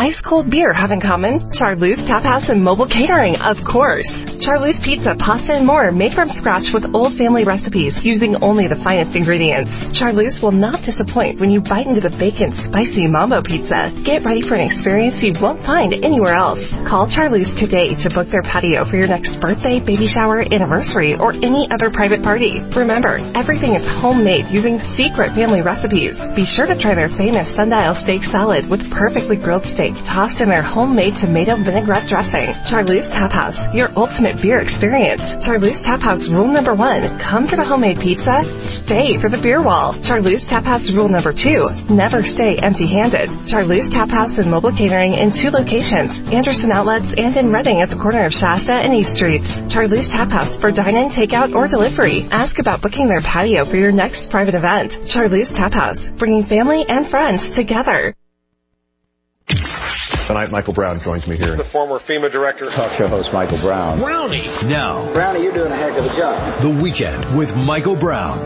ice cold beer have in common? Charlie's Tap House and mobile catering, of course. Charlie's Pizza, pasta, and more made from scratch with old family recipes using only the finest ingredients. Charlie's will not disappoint when you bite into the bacon spicy mambo pizza. Get ready for an experience you won't find anywhere else. Call Charlie's today to book their patio for your next birthday, baby shower, anniversary, or any other private party. Remember, everything is homemade using secret family recipes. Be sure to try their famous sundial steak salad with perfectly grilled steak tossed in their homemade tomato vinaigrette dressing. Charlie's Tap House, your ultimate beer experience. Charlie's Tap House rule number 1, come for the homemade pizza, stay for the beer wall. Charlie's Tap House rule number 2, never stay empty-handed. Charlie's Tap House and mobile catering in 2 locations, Anderson Outlets and in Reading at the corner of Shasta and East Streets. Charlie's Tap House for dine-in, takeout, or delivery. Ask about booking their patio for your next private event. Charlie's Tap House, bringing family and friends together. Tonight, Michael Brown joins me here. The former FEMA director. Talk show host Michael Brown. Brownie. Now. Brownie, you're doing a heck of a job. The Weekend with Michael Brown.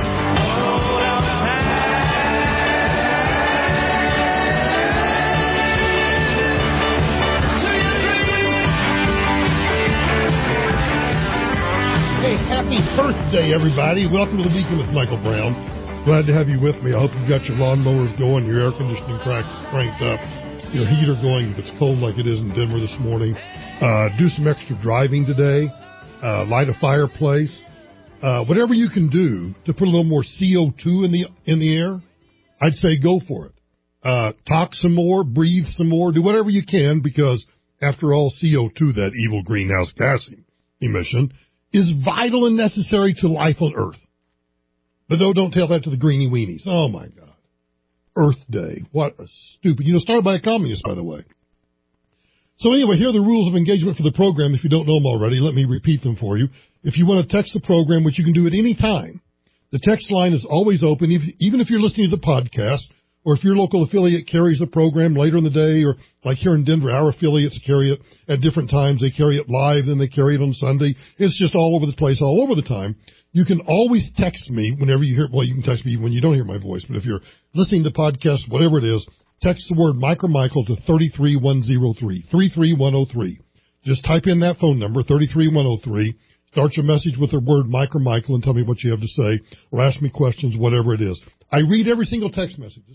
Hey, happy birthday, everybody. Welcome to the Weekend with Michael Brown. Glad to have you with me. I hope you've got your lawnmowers going, your air conditioning cranked up, your heater going if it's cold like it is in Denver this morning. Do some extra driving today. Light a fireplace. Whatever you can do to put a little more CO2 in the air, I'd say go for it. Talk some more, breathe some more, do whatever you can, because after all, CO2, that evil greenhouse gas emission, is vital and necessary to life on Earth. But no, don't tell that to the greenie weenies. Oh, my God. Earth Day. What a stupid. Started by a communist, by the way. So anyway, here are the rules of engagement for the program. If you don't know them already, let me repeat them for you. If you want to text the program, which you can do at any time, the text line is always open, even if you're listening to the podcast, or if your local affiliate carries a program later in the day, or like here in Denver, our affiliates carry it at different times. They carry it live, then they carry it on Sunday. It's just all over the place, all over the time. You can always text me whenever you hear, well, you can text me when you don't hear my voice, but if you're listening to podcasts, whatever it is, text the word Mike or Michael to 33103, 33103. Just type in that phone number, 33103. Start your message with the word Mike or Michael and tell me what you have to say, or ask me questions, whatever it is. I read every single text message,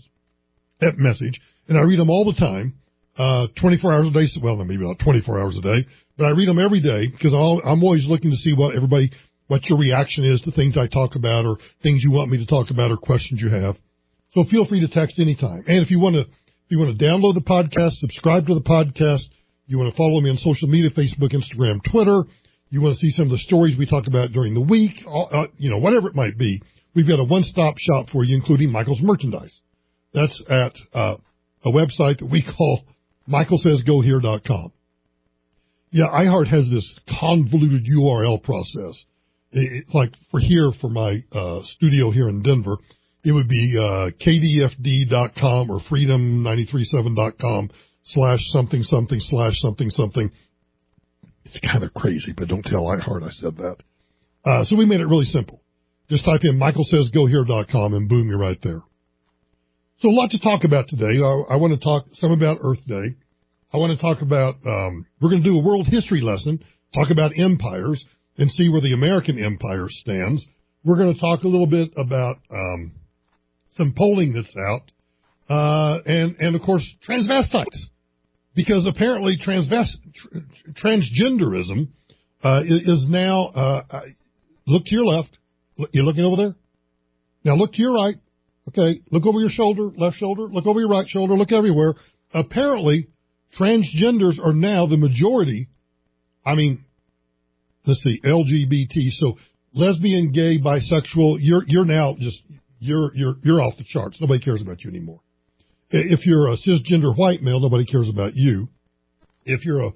and I read them all the time, 24 hours a day. Well, maybe not 24 hours a day, but I read them every day because I'm always looking to see what your reaction is to things I talk about, or things you want me to talk about, or questions you have. So feel free to text anytime. And if you want to download the podcast, subscribe to the podcast, you want to follow me on social media, Facebook, Instagram, Twitter, you want to see some of the stories we talk about during the week, whatever it might be, we've got a one-stop shop for you, including Michael's merchandise. That's at a website that we call michaelsaysgohere.com. Yeah, iHeart has this convoluted URL process. It's like for my studio here in Denver, it would be kdfd.com or freedom937.com /something. It's kind of crazy, but don't tell iHeart I said that. So we made it really simple. Just type in michaelsaysgohere.com and boom, you're right there. So a lot to talk about today. I want to talk some about Earth Day. I want to talk about, we're going to do a world history lesson, talk about empires, and see where the American empire stands. We're going to talk a little bit about some polling that's out, and of course, transvestites. Because apparently transgenderism is now, look to your left. You're looking over there? Now look to your right. Okay, look over your shoulder, left shoulder, look over your right shoulder, look everywhere. Apparently, transgenders are now the majority. I mean, let's see, LGBT. So lesbian, gay, bisexual, you're now just, you're off the charts. Nobody cares about you anymore. If you're a cisgender white male, nobody cares about you. If you're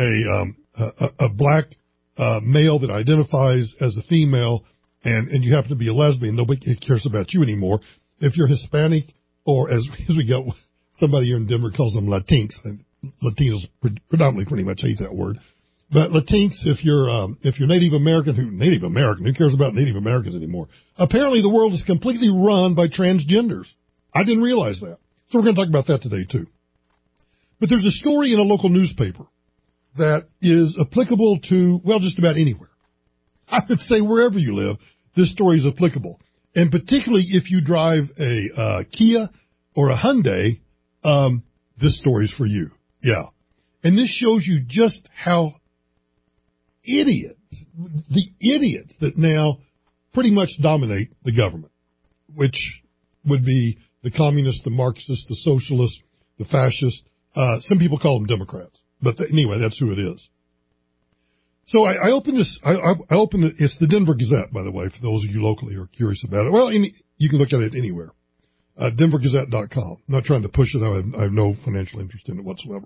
a black male that identifies as a female and you happen to be a lesbian, nobody cares about you anymore. If you're Hispanic, or as we got somebody here in Denver calls them Latinx. Latinos predominantly pretty much hate that word. But Latinx, if you're Native American, who cares about Native Americans anymore? Apparently the world is completely run by transgenders. I didn't realize that. So we're going to talk about that today too. But there's a story in a local newspaper that is applicable to, well, just about anywhere. I would say wherever you live, this story is applicable. And particularly if you drive a Kia or a Hyundai, this story is for you. Yeah. And this shows you just how the idiots that now pretty much dominate the government, which would be the communists, the Marxists, the socialists, the fascists. Some people call them Democrats. But anyway, that's who it is. So I opened this. I opened it. It's the Denver Gazette, by the way, for those of you locally who are curious about it. Well, you can look at it anywhere. DenverGazette.com. I'm not trying to push it. I have no financial interest in it whatsoever.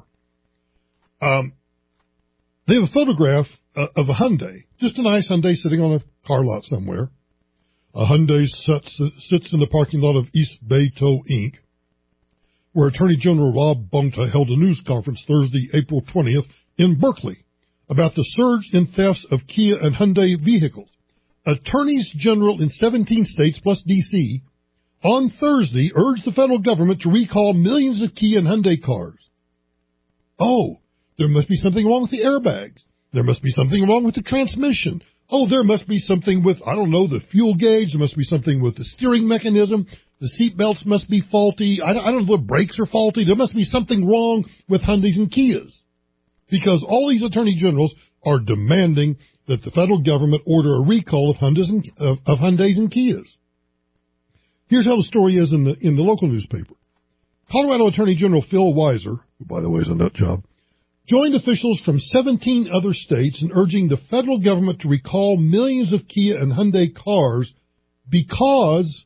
They have a photograph of a Hyundai, just a nice Hyundai sitting on a car lot somewhere. A Hyundai sits in the parking lot of East Bay Tow Inc., where Attorney General Rob Bonta held a news conference Thursday, April 20th, in Berkeley about the surge in thefts of Kia and Hyundai vehicles. Attorneys General in 17 states plus D.C. on Thursday urged the federal government to recall millions of Kia and Hyundai cars. Oh, there must be something wrong with the airbags. There must be something wrong with the transmission. Oh, there must be something with, I don't know, the fuel gauge. There must be something with the steering mechanism. The seat belts must be faulty. I don't know, the brakes are faulty. There must be something wrong with Hyundais and Kias. Because all these attorney generals are demanding that the federal government order a recall of Hyundais and Kias. Here's how the story is in the local newspaper. Colorado Attorney General Phil Weiser, who by the way is a nut job, joined officials from 17 other states in urging the federal government to recall millions of Kia and Hyundai cars because,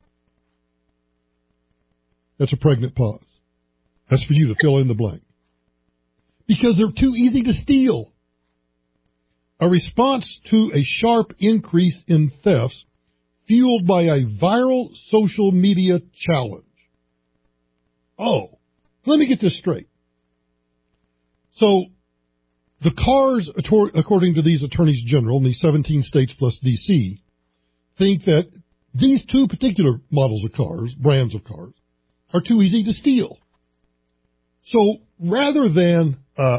that's a pregnant pause. That's for you to fill in the blank. Because they're too easy to steal. A response to a sharp increase in thefts fueled by a viral social media challenge. Oh, let me get this straight. So, the cars, according to these attorneys general in these 17 states plus D.C., think that these two particular models of cars, brands of cars, are too easy to steal. So, rather than,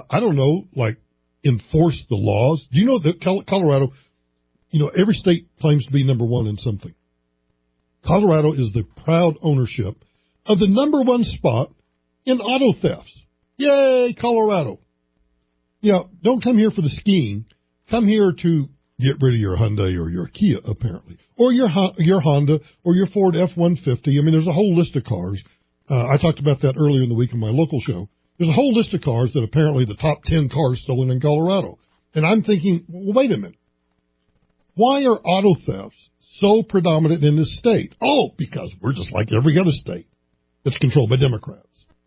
enforce the laws, do you know that Colorado, every state claims to be number one in something. Colorado is the proud ownership of the number one spot in auto thefts. Yay, Colorado. Don't come here for the skiing. Come here to get rid of your Hyundai or your Kia, apparently. Or your Honda or your Ford F-150. There's a whole list of cars. I talked about that earlier in the week in my local show. There's a whole list of cars that apparently the top 10 cars stolen in Colorado. And I'm thinking, well, wait a minute. Why are auto thefts so predominant in this state? Oh, because we're just like every other state that's controlled by Democrats.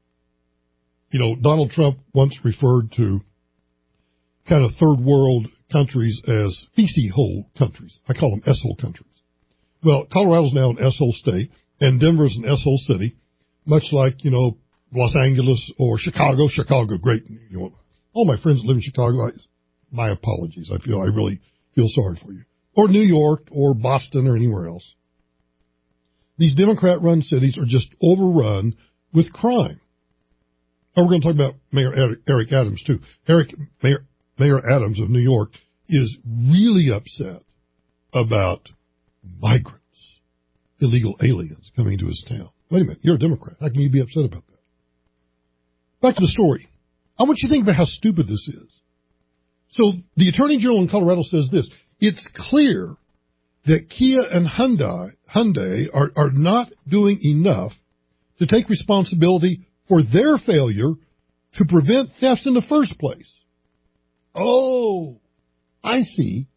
Donald Trump once referred to kind of third world countries as feces hole countries. I call them S-hole countries. Well, Colorado's now an S-hole state, and Denver's an S-hole city, much like, Los Angeles or Chicago. Chicago, great. All my friends live in Chicago. My apologies. I really feel sorry for you. Or New York or Boston or anywhere else. These Democrat-run cities are just overrun with crime. Oh, we're going to talk about Mayor Eric Adams, too. Mayor Adams of New York is really upset about migrants, illegal aliens coming to his town. Wait a minute, you're a Democrat. How can you be upset about that? Back to the story. I want you to think about how stupid this is. So the Attorney General in Colorado says this. It's clear that Kia and Hyundai are not doing enough to take responsibility for their failure to prevent thefts in the first place. Oh, I see.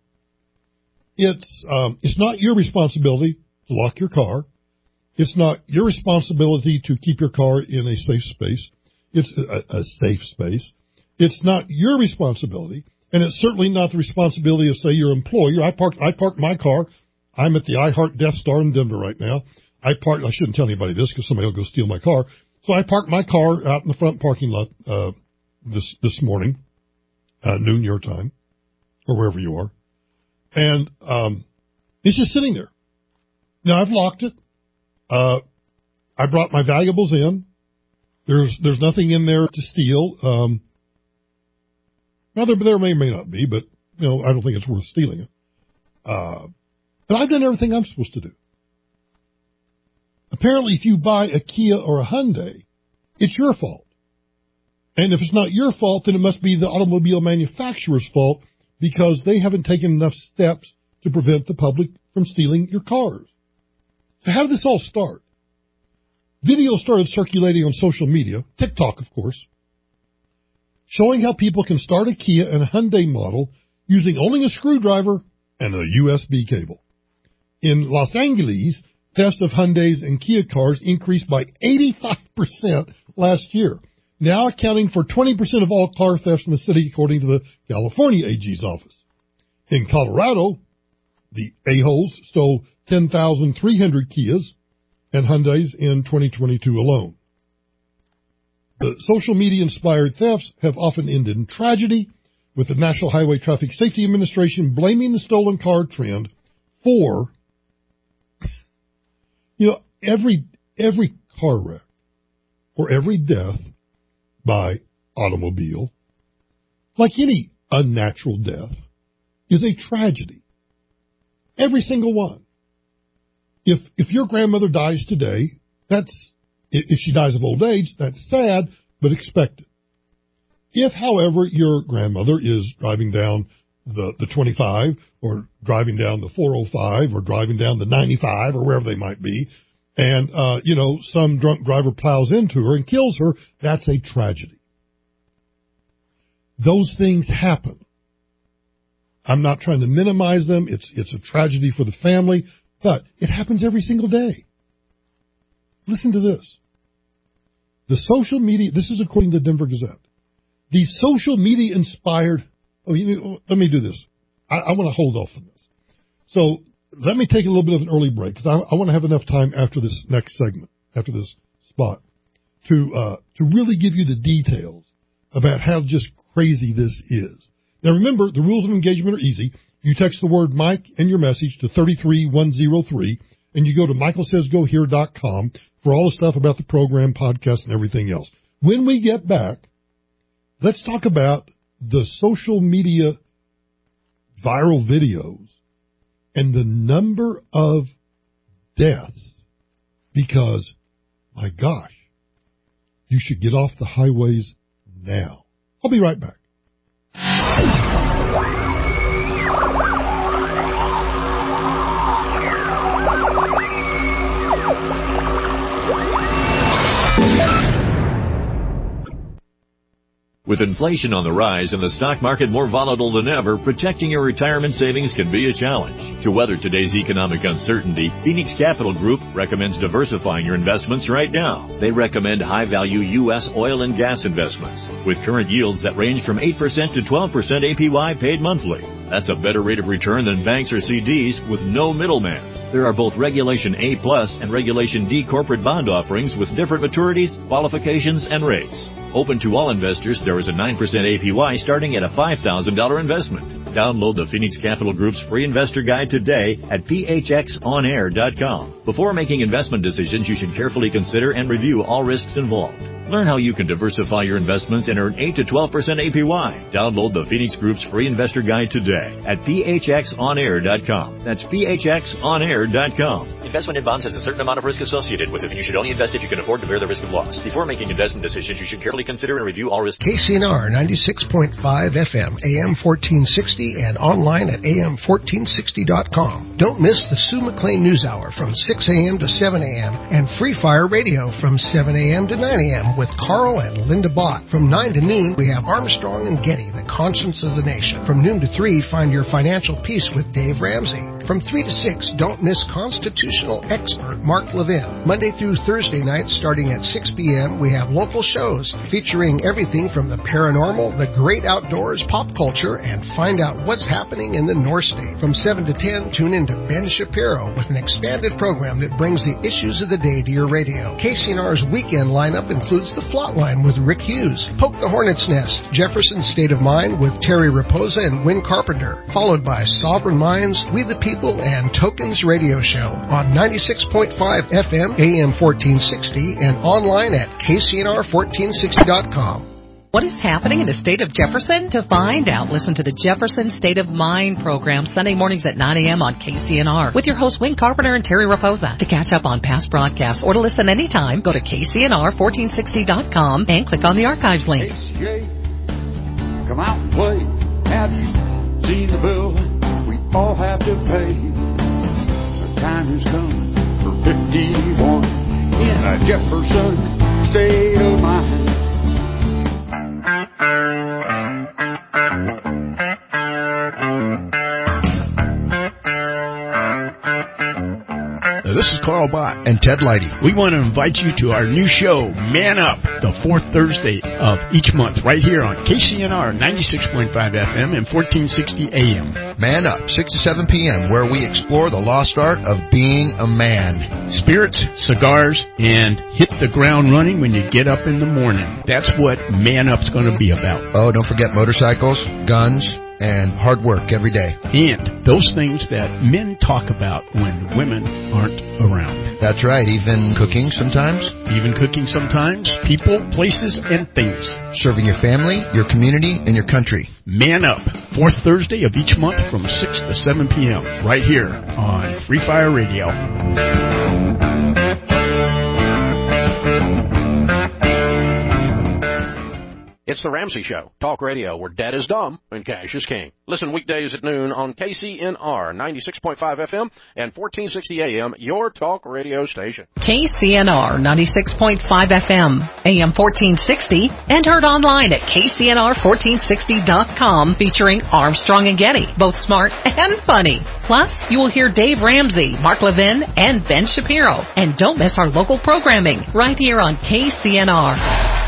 It's not your responsibility to lock your car. It's not your responsibility to keep your car in a safe space. It's a safe space. It's not your responsibility, and it's certainly not the responsibility of, say, your employer. I parked my car. I'm at the iHeart Death Star in Denver right now. I shouldn't tell anybody this because somebody will go steal my car. So I parked my car out in the front parking lot this morning, noon your time, or wherever you are. And it's just sitting there. Now, I've locked it. I brought my valuables in. There's nothing in there to steal. Now there may or may not be, but I don't think it's worth stealing it. But I've done everything I'm supposed to do. Apparently, if you buy a Kia or a Hyundai, it's your fault. And if it's not your fault, then it must be the automobile manufacturer's fault because they haven't taken enough steps to prevent the public from stealing your cars. So how did this all start? Video started circulating on social media, TikTok, of course, showing how people can start a Kia and a Hyundai model using only a screwdriver and a USB cable. In Los Angeles, thefts of Hyundais and Kia cars increased by 85% last year, now accounting for 20% of all car thefts in the city, according to the California AG's office. In Colorado, the a-holes stole 10,300 Kias and Hyundais in 2022 alone. The social media-inspired thefts have often ended in tragedy, with the National Highway Traffic Safety Administration blaming the stolen car trend for, every car wreck or every death by automobile, like any unnatural death, is a tragedy. Every single one. If your grandmother dies today, if she dies of old age, that's sad, but expected. If, however, your grandmother is driving down the 25 or driving down the 405 or driving down the 95 or wherever they might be, and, some drunk driver plows into her and kills her, that's a tragedy. Those things happen. I'm not trying to minimize them. It's a tragedy for the family, but it happens every single day. Listen to this. The social media, this is according to the Denver Gazette. The social media inspired, let me do this. I want to hold off on this. So let me take a little bit of an early break because I want to have enough time after this next segment, after this spot, to really give you the details about how just crazy this is. Now remember, the rules of engagement are easy. You text the word Mike and your message to 33103, and you go to michaelsaysgohere.com for all the stuff about the program, podcast, and everything else. When we get back, let's talk about the social media viral videos and the number of deaths because, my gosh, you should get off the highways now. I'll be right back. With inflation on the rise and the stock market more volatile than ever, protecting your retirement savings can be a challenge. To weather today's economic uncertainty, Phoenix Capital Group recommends diversifying your investments right now. They recommend high-value U.S. oil and gas investments, with current yields that range from 8% to 12% APY paid monthly. That's a better rate of return than banks or CDs with no middleman. There are both Regulation A+ and Regulation D corporate bond offerings with different maturities, qualifications, and rates. Open to all investors, there is a 9% APY starting at a $5,000 investment. Download the Phoenix Capital Group's free investor guide today at phxonair.com. Before making investment decisions, you should carefully consider and review all risks involved. Learn how you can diversify your investments and earn 8 to 12% APY. Download the Phoenix Group's free investor guide today at phxonair.com. That's phxonair.com. Investment in bonds has a certain amount of risk associated with it, and you should only invest if you can afford to bear the risk of loss. Before making investment decisions, you should carefully consider and review all risks. KCNR 96.5 FM, AM 1460, and online at am1460.com. Don't miss the Sue McLean News Hour from 6 a.m. to 7 a.m. and Free Fire Radio from 7 a.m. to 9 a.m. with Carl and Linda Bott. From 9 to noon, we have Armstrong and Getty, the conscience of the nation. From noon to 3, find your financial peace with Dave Ramsey. From 3 to 6, don't miss constitutional expert Mark Levin. Monday through Thursday nights, starting at 6 p.m., we have local shows featuring everything from the paranormal, the great outdoors, pop culture, and find out what's happening in the North State. From 7 to 10, tune in to Ben Shapiro with an expanded program that brings the issues of the day to your radio. KCNR's weekend lineup includes The Flatline with Rick Hughes, Poke the Hornet's Nest, Jefferson's State of Mind with Terry Raposa and Win Carpenter, followed by Sovereign Minds, We the People People and Tokens radio show on 96.5 FM, AM 1460, and online at kcnr1460.com. What is happening in the state of Jefferson? To find out, listen to the Jefferson State of Mind program Sunday mornings at 9 a.m. on KCNR with your hosts Wayne Carpenter and Terry Raposa. To catch up on past broadcasts or to listen anytime, go to kcnr1460.com and click on the archives link. KCA, come out and play. Have you seen the bill we all have to pay? The time has come for 51 in a Jefferson State of Mind. This is Carl Bott and Ted Leidy. We want to invite you to our new show, Man Up, the fourth Thursday of each month, right here on KCNR 96.5 FM and 1460 AM. Man Up, 6 to 7 p.m., where we explore the lost art of being a man. Spirits, cigars, and hit the ground running when you get up in the morning. That's what Man Up's going to be about. Oh, don't forget motorcycles, guns, and hard work every day. And those things that men talk about when women aren't around. That's right, even cooking sometimes. Even cooking sometimes. People, places, and things. Serving your family, your community, and your country. Man Up, fourth Thursday of each month from 6 to 7 p.m. right here on Free Fire Radio. It's The Ramsey Show, talk radio where dead is dumb and cash is king. Listen weekdays at noon on KCNR 96.5 FM and 1460 AM, your talk radio station. KCNR 96.5 FM, AM 1460, and heard online at kcnr1460.com, featuring Armstrong and Getty, both smart and funny. Plus, you will hear Dave Ramsey, Mark Levin, and Ben Shapiro. And don't miss our local programming right here on KCNR.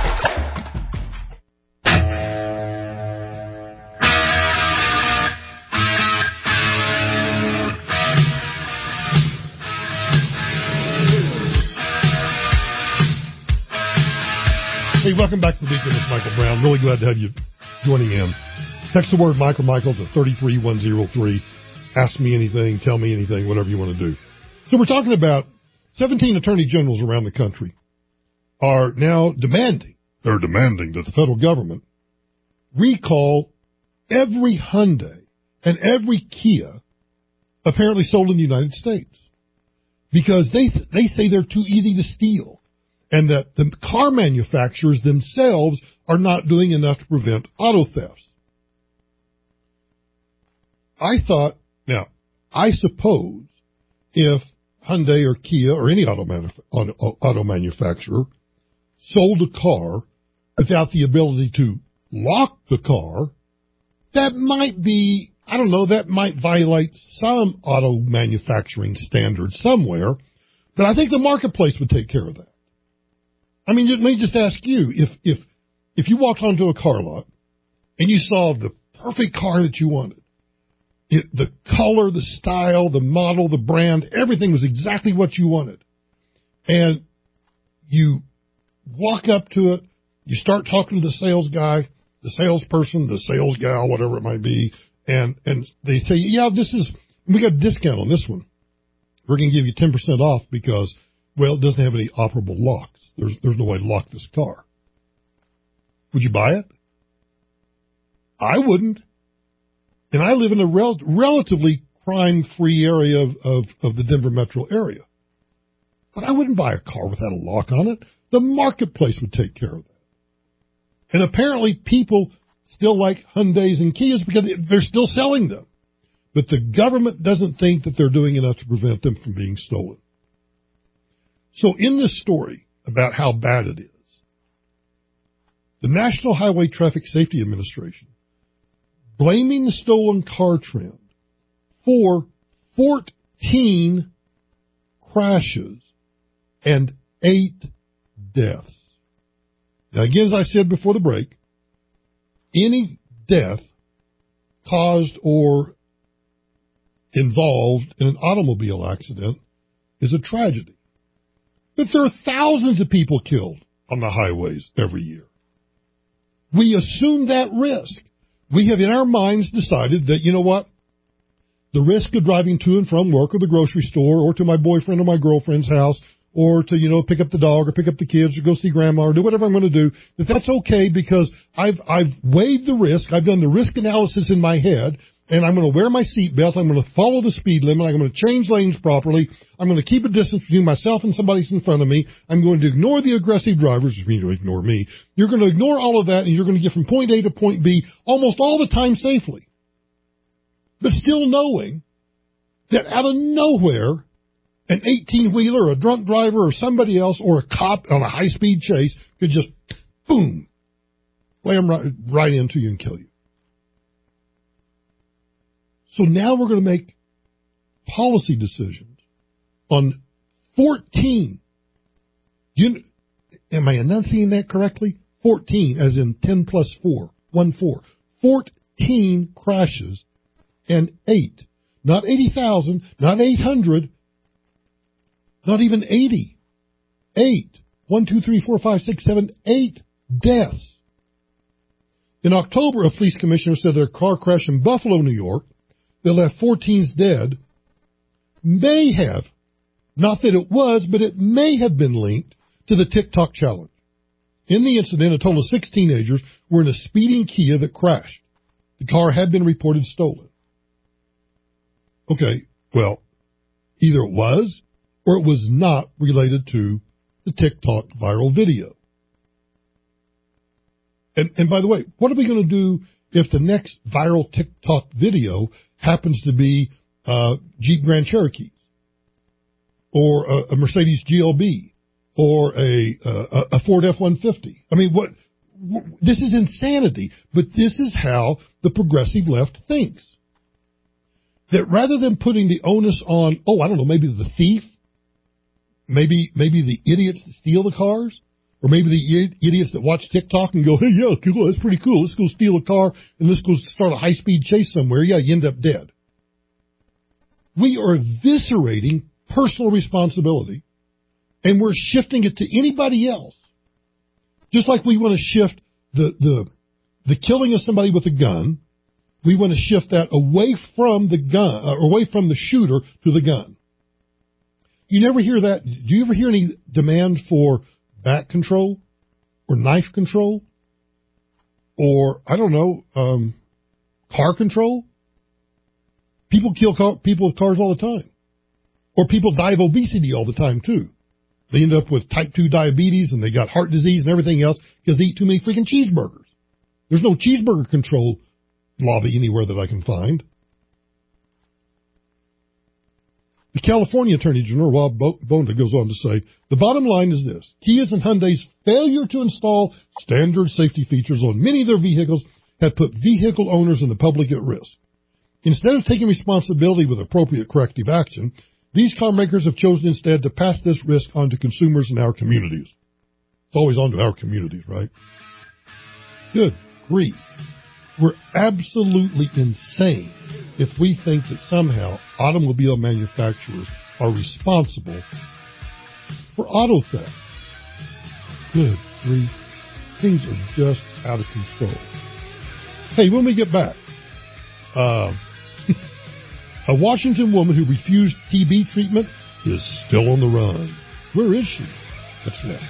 Hey, welcome back to the Weekend with Michael Brown. Really glad to have you joining in. Text the word Michael to 33103. Ask me anything, tell me anything, whatever you want to do. So we're talking about 17 attorney generals around the country are now demanding that the federal government recall every Hyundai and every Kia apparently sold in the United States because they say they're too easy to steal. And that the car manufacturers themselves are not doing enough to prevent auto thefts. I suppose if Hyundai or Kia or any auto manufacturer sold a car without the ability to lock the car, that might violate some auto manufacturing standards somewhere, but I think the marketplace would take care of that. I mean, let me just ask you, if you walked onto a car lot and you saw the perfect car that you wanted, the color, the style, the model, the brand, everything was exactly what you wanted, and you walk up to it, you start talking to the sales guy, the salesperson, the sales gal, whatever it might be, and they say, yeah, we got a discount on this one. We're going to give you 10% off because, well, it doesn't have any operable locks. There's no way to lock this car. Would you buy it? I wouldn't. And I live in a relatively crime-free area of the Denver metro area. But I wouldn't buy a car without a lock on it. The marketplace would take care of that. And apparently people still like Hyundais and Kias because they're still selling them. But the government doesn't think that they're doing enough to prevent them from being stolen. So in this story about how bad it is, the National Highway Traffic Safety Administration blaming the stolen car trend for 14 crashes and 8 deaths. Now, again, as I said before the break, any death caused or involved in an automobile accident is a tragedy. But there are thousands of people killed on the highways every year. We assume that risk. We have in our minds decided that, you know what, The risk of driving to and from work or the grocery store or to my boyfriend or my girlfriend's house or to, pick up the dog or pick up the kids or go see grandma or do whatever I'm going to do, that's okay because I've weighed the risk. I've done the risk analysis in my head, and I'm going to wear my seatbelt. I'm going to follow the speed limit. I'm going to change lanes properly. I'm going to keep a distance between myself and somebody in front of me. I'm going to ignore the aggressive drivers, which means to ignore me. You're going to ignore all of that, and you're going to get from point A to point B almost all the time safely. But still knowing that out of nowhere, an 18-wheeler, a drunk driver, or somebody else, or a cop on a high-speed chase could just, boom, slam right into you and kill you. So now we're going to make policy decisions on 14. Am I enunciating that correctly? 14, as in 10 plus 4, 1-4. 14 crashes and 8. Not 80,000, not 800, not even 80. 8. 1, 2, 3, 4, 5, 6, 7, 8 deaths. In October, a police commissioner said their car crash in Buffalo, New York, that left 4 teens dead, may have, not that it was, but it may have been linked to the TikTok challenge. In the incident, a total of 6 teenagers were in a speeding Kia that crashed. The car had been reported stolen. Okay, well, either it was or it was not related to the TikTok viral video. And by the way, what are we going to do if the next viral TikTok video happens to be Jeep Grand Cherokee or a Mercedes GLB or a Ford F-150? I mean, this is insanity, but this is how the progressive left thinks. That rather than putting the onus on, maybe the thief, maybe the idiots that steal the cars, or maybe the idiots that watch TikTok and go, hey, yeah, cool, that's pretty cool. Let's go steal a car and let's go start a high-speed chase somewhere. Yeah, you end up dead. We are eviscerating personal responsibility, and we're shifting it to anybody else. Just like we want to shift the killing of somebody with a gun, we want to shift that away from the gun, away from the shooter to the gun. You never hear that. Do you ever hear any demand for back control or knife control or, car control? People kill people with cars all the time. Or people die of obesity all the time, too. They end up with type 2 diabetes and they got heart disease and everything else because they eat too many freaking cheeseburgers. There's no cheeseburger control lobby anywhere that I can find. The California Attorney General, Rob Bonta, goes on to say, the bottom line is this. Kia's and Hyundai's failure to install standard safety features on many of their vehicles have put vehicle owners and the public at risk. Instead of taking responsibility with appropriate corrective action, these car makers have chosen instead to pass this risk on to consumers in our communities. It's always on to our communities, right? Good grief. We're absolutely insane if we think that somehow automobile manufacturers are responsible for auto theft. Good grief. Things are just out of control. Hey, when we get back, a Washington woman who refused TB treatment is still on the run. Where is she? That's next.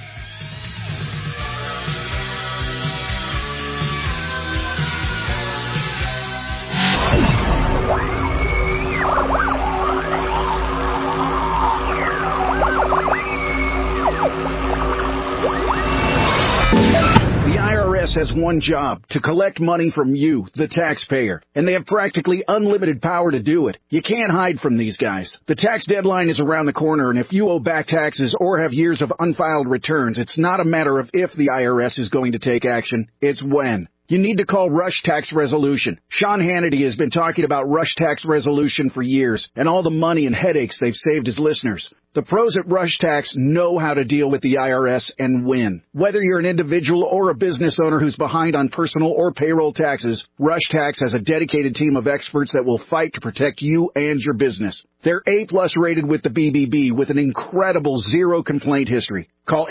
Has one job, to collect money from you, the taxpayer, and they have practically unlimited power to do it. You can't hide from these guys. The tax deadline is around the corner, and if you owe back taxes or have years of unfiled returns, it's not a matter of if the IRS is going to take action, it's when. You need to call Rush Tax Resolution. Sean Hannity has been talking about Rush Tax Resolution for years and all the money and headaches they've saved his listeners. The pros at Rush Tax know how to deal with the IRS and win. Whether you're an individual or a business owner who's behind on personal or payroll taxes, Rush Tax has a dedicated team of experts that will fight to protect you and your business. They're A-plus rated with the BBB with an incredible zero complaint history. Call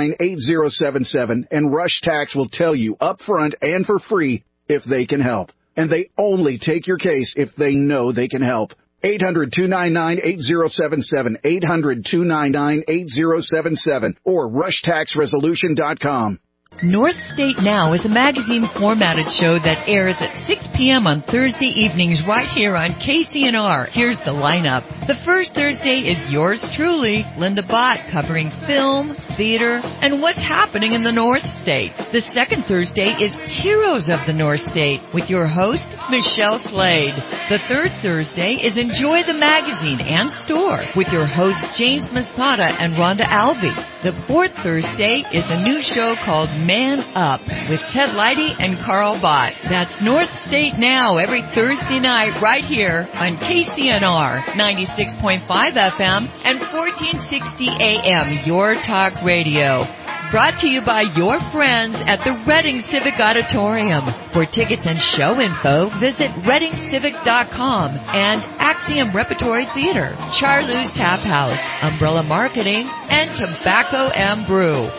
800-299-8077 and Rush Tax will tell you up front and for free if they can help. and they only take your case if they know they can help. 800-299-8077, 800-299-8077, or rushtaxresolution.com. North State Now is a magazine-formatted show that airs at 6 p.m. on Thursday evenings right here on KCNR. Here's the lineup. The first Thursday is yours truly, Linda Bott, covering film, theater, and what's happening in the North State. The second Thursday is Heroes of the North State with your host, Michelle Slade. The third Thursday is Enjoy the Magazine and Store with your hosts, James Masada and Rhonda Alvey. The fourth Thursday is a new show called Man Up with Ted Leidy and Carl Bott. That's North State Now every Thursday night right here on KCNR 96.5 FM and 1460 AM, Your Talk Radio. Brought to you by your friends at the Reading Civic Auditorium. For tickets and show info, visit readingcivic.com and Axiom Repertory Theater, Charlie's Tap House, Umbrella Marketing, and Tobacco and Brew.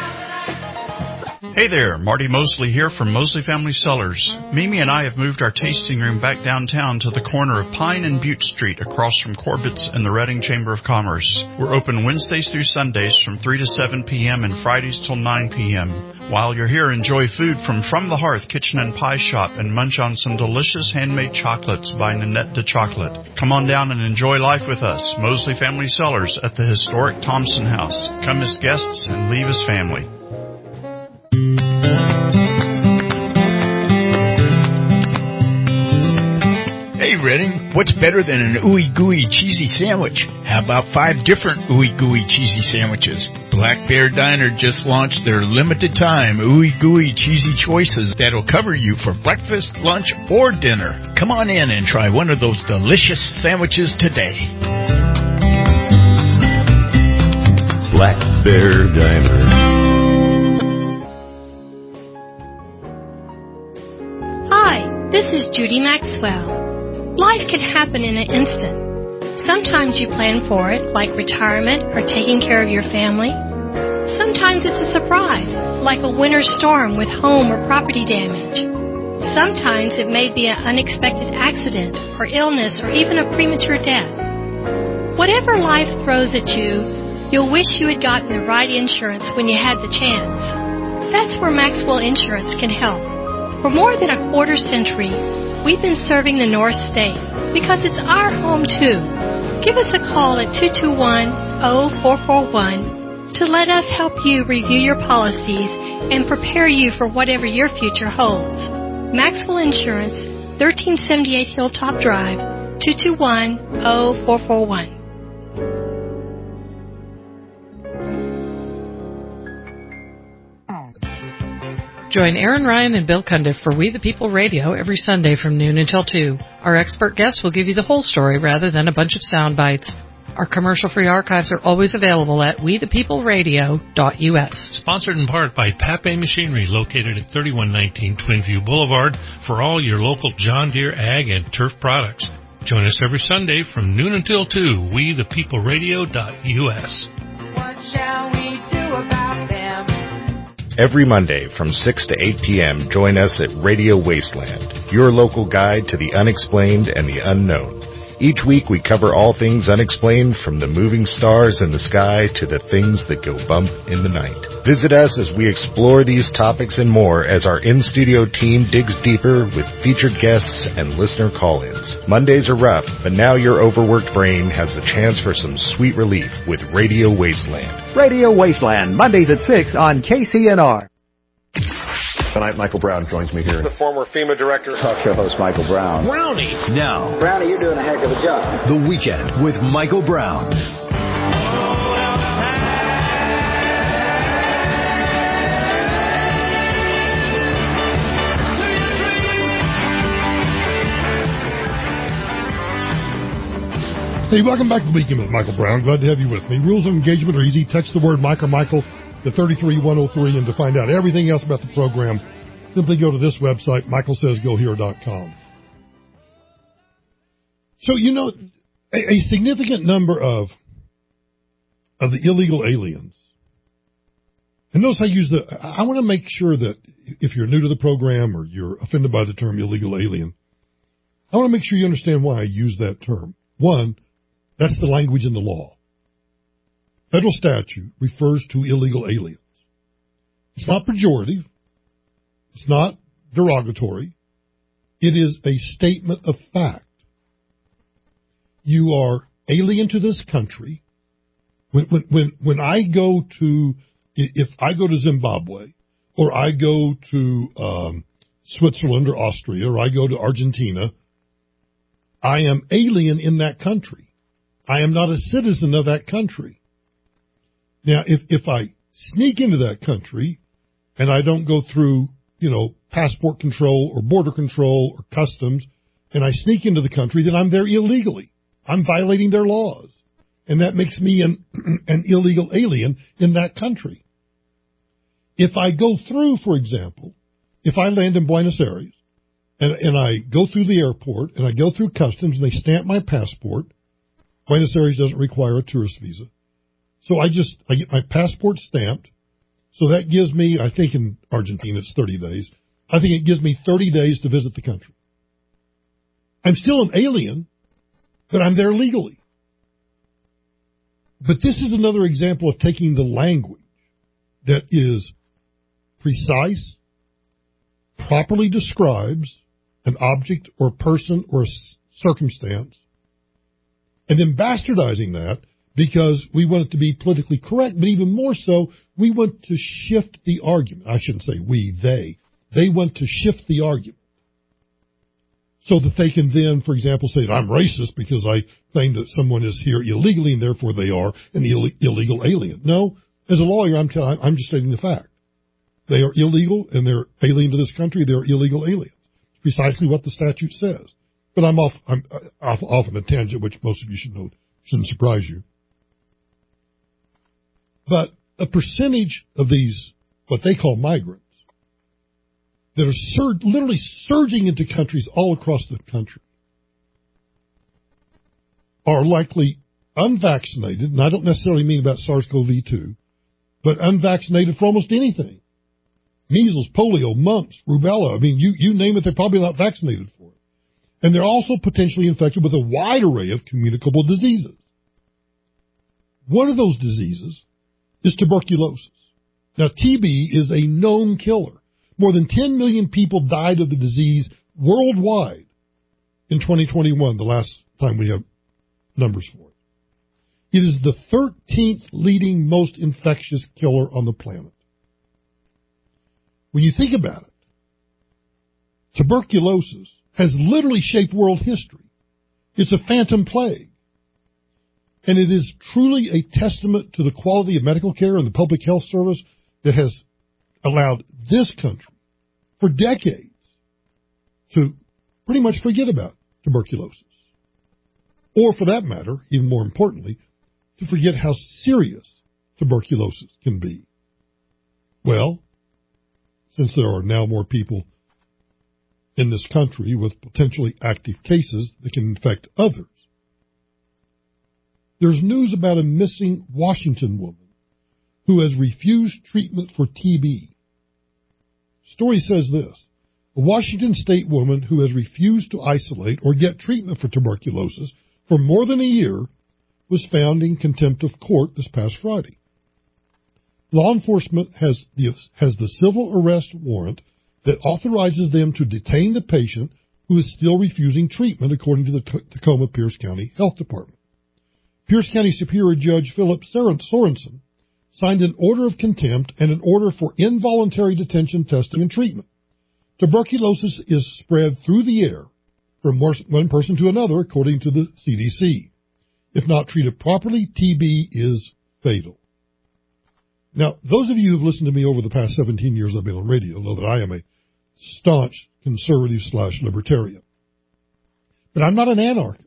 Hey there, Marty Mosley here from Mosley Family Cellars. Mimi and I have moved our tasting room back downtown to the corner of Pine and Butte Street across from Corbett's and the Reading Chamber of Commerce. We're open Wednesdays through Sundays from 3 to 7 p.m. and Fridays till 9 p.m. While you're here, enjoy food from the Hearth Kitchen and Pie Shop and munch on some delicious handmade chocolates by Nanette de Chocolate. Come on down and enjoy life with us, Mosley Family Cellars at the historic Thompson House. Come as guests and leave as family. Hey, Reading, what's better than an ooey gooey cheesy sandwich? How about 5 different ooey gooey cheesy sandwiches? Black Bear Diner just launched their limited time ooey gooey cheesy choices that'll cover you for breakfast, lunch, or dinner. Come on in and try one of those delicious sandwiches today. Black Bear Diner. Hi, this is Judy Maxwell. Life can happen in an instant. Sometimes you plan for it, like retirement or taking care of your family. Sometimes it's a surprise, like a winter storm with home or property damage. Sometimes it may be an unexpected accident or illness or even a premature death. Whatever life throws at you, you'll wish you had gotten the right insurance when you had the chance. That's where Maxwell Insurance can help. For more than a quarter century, we've been serving the North State because it's our home, too. Give us a call at 221-0441 to let us help you review your policies and prepare you for whatever your future holds. Maxwell Insurance, 1378 Hilltop Drive, 221-0441. Join Aaron Ryan and Bill Cundiff for We the People Radio every Sunday from noon until 2. Our expert guests will give you the whole story rather than a bunch of sound bites. Our commercial-free archives are always available at wethepeopleradio.us. Sponsored in part by Pape Machinery, located at 3119 Twinview Boulevard, for all your local John Deere ag and turf products. Join us every Sunday from noon until 2, wethepeopleradio.us. What shall we do about them? Every Monday from 6 to 8 p.m., join us at Radio Wasteland, your local guide to the unexplained and the unknown. Each week we cover all things unexplained, from the moving stars in the sky to the things that go bump in the night. Visit us as we explore these topics and more as our in-studio team digs deeper with featured guests and listener call-ins. Mondays are rough, but now your overworked brain has a chance for some sweet relief with Radio Wasteland. Radio Wasteland, Mondays at 6 on KCNR. Tonight, Michael Brown joins me here. The former FEMA director. Talk show host Michael Brown. Brownie. Now. Brownie, you're doing a heck of a job. The Weekend with Michael Brown. Hey, welcome back to the Weekend with Michael Brown. Glad to have you with me. Rules of engagement are easy. Text the word Mike or Michael to 33103, and to find out everything else about the program, simply go to this website, michaelsaysgohere.com. So, you know, a significant number of the illegal aliens, and notice I want to make sure that if you're new to the program or you're offended by the term illegal alien, I want to make sure you understand why I use that term. One, that's the language in the law. Federal statute refers to illegal aliens. It's not pejorative. It's not derogatory. It is a statement of fact. You are alien to this country. When I go to, if I go to Zimbabwe, or I go to Switzerland or Austria, or I go to Argentina, I am alien in that country. I am not a citizen of that country. Now, if I sneak into that country and I don't go through, passport control or border control or customs, and I sneak into the country, then I'm there illegally. I'm violating their laws. And that makes me an illegal alien in that country. If I go through, for example, if I land in Buenos Aires and I go through the airport and I go through customs and they stamp my passport, Buenos Aires doesn't require a tourist visa. So I get my passport stamped. So that gives me, I think in Argentina it's 30 days. I think it gives me 30 days to visit the country. I'm still an alien, but I'm there legally. But this is another example of taking the language that is precise, properly describes an object or person or circumstance, and then bastardizing that because we want it to be politically correct, but even more so, we want to shift the argument. I shouldn't say we, they. They want to shift the argument so that they can then, for example, say that I'm racist because I claim that someone is here illegally and therefore they are an illegal alien. No, as a lawyer, I'm just stating the fact. They are illegal and they're alien to this country. They're illegal aliens. It's precisely what the statute says. But I'm off on a tangent, which most of you should know. Shouldn't surprise you. But a percentage of these, what they call migrants, that are literally surging into countries all across the country, are likely unvaccinated, and I don't necessarily mean about SARS-CoV-2, but unvaccinated for almost anything. Measles, polio, mumps, rubella, you name it, they're probably not vaccinated for it. And they're also potentially infected with a wide array of communicable diseases. One of those diseases is tuberculosis. Now, TB is a known killer. More than 10 million people died of the disease worldwide in 2021, the last time we have numbers for it. It is the 13th leading most infectious killer on the planet. When you think about it, tuberculosis has literally shaped world history. It's a phantom plague. And it is truly a testament to the quality of medical care and the public health service that has allowed this country for decades to pretty much forget about tuberculosis. Or for that matter, even more importantly, to forget how serious tuberculosis can be. Well, since there are now more people in this country with potentially active cases that can infect others, there's news about a missing Washington woman who has refused treatment for TB. Story says this: a Washington state woman who has refused to isolate or get treatment for tuberculosis for more than a year was found in contempt of court this past Friday. Law enforcement has the civil arrest warrant that authorizes them to detain the patient who is still refusing treatment, according to the Tacoma Pierce County Health Department. Pierce County Superior Judge Philip Sorensen signed an order of contempt and an order for involuntary detention, testing, and treatment. Tuberculosis is spread through the air from one person to another, according to the CDC. If not treated properly, TB is fatal. Now, those of you who have listened to me over the past 17 years I've been on radio know that I am a staunch conservative/libertarian. But I'm not an anarchist.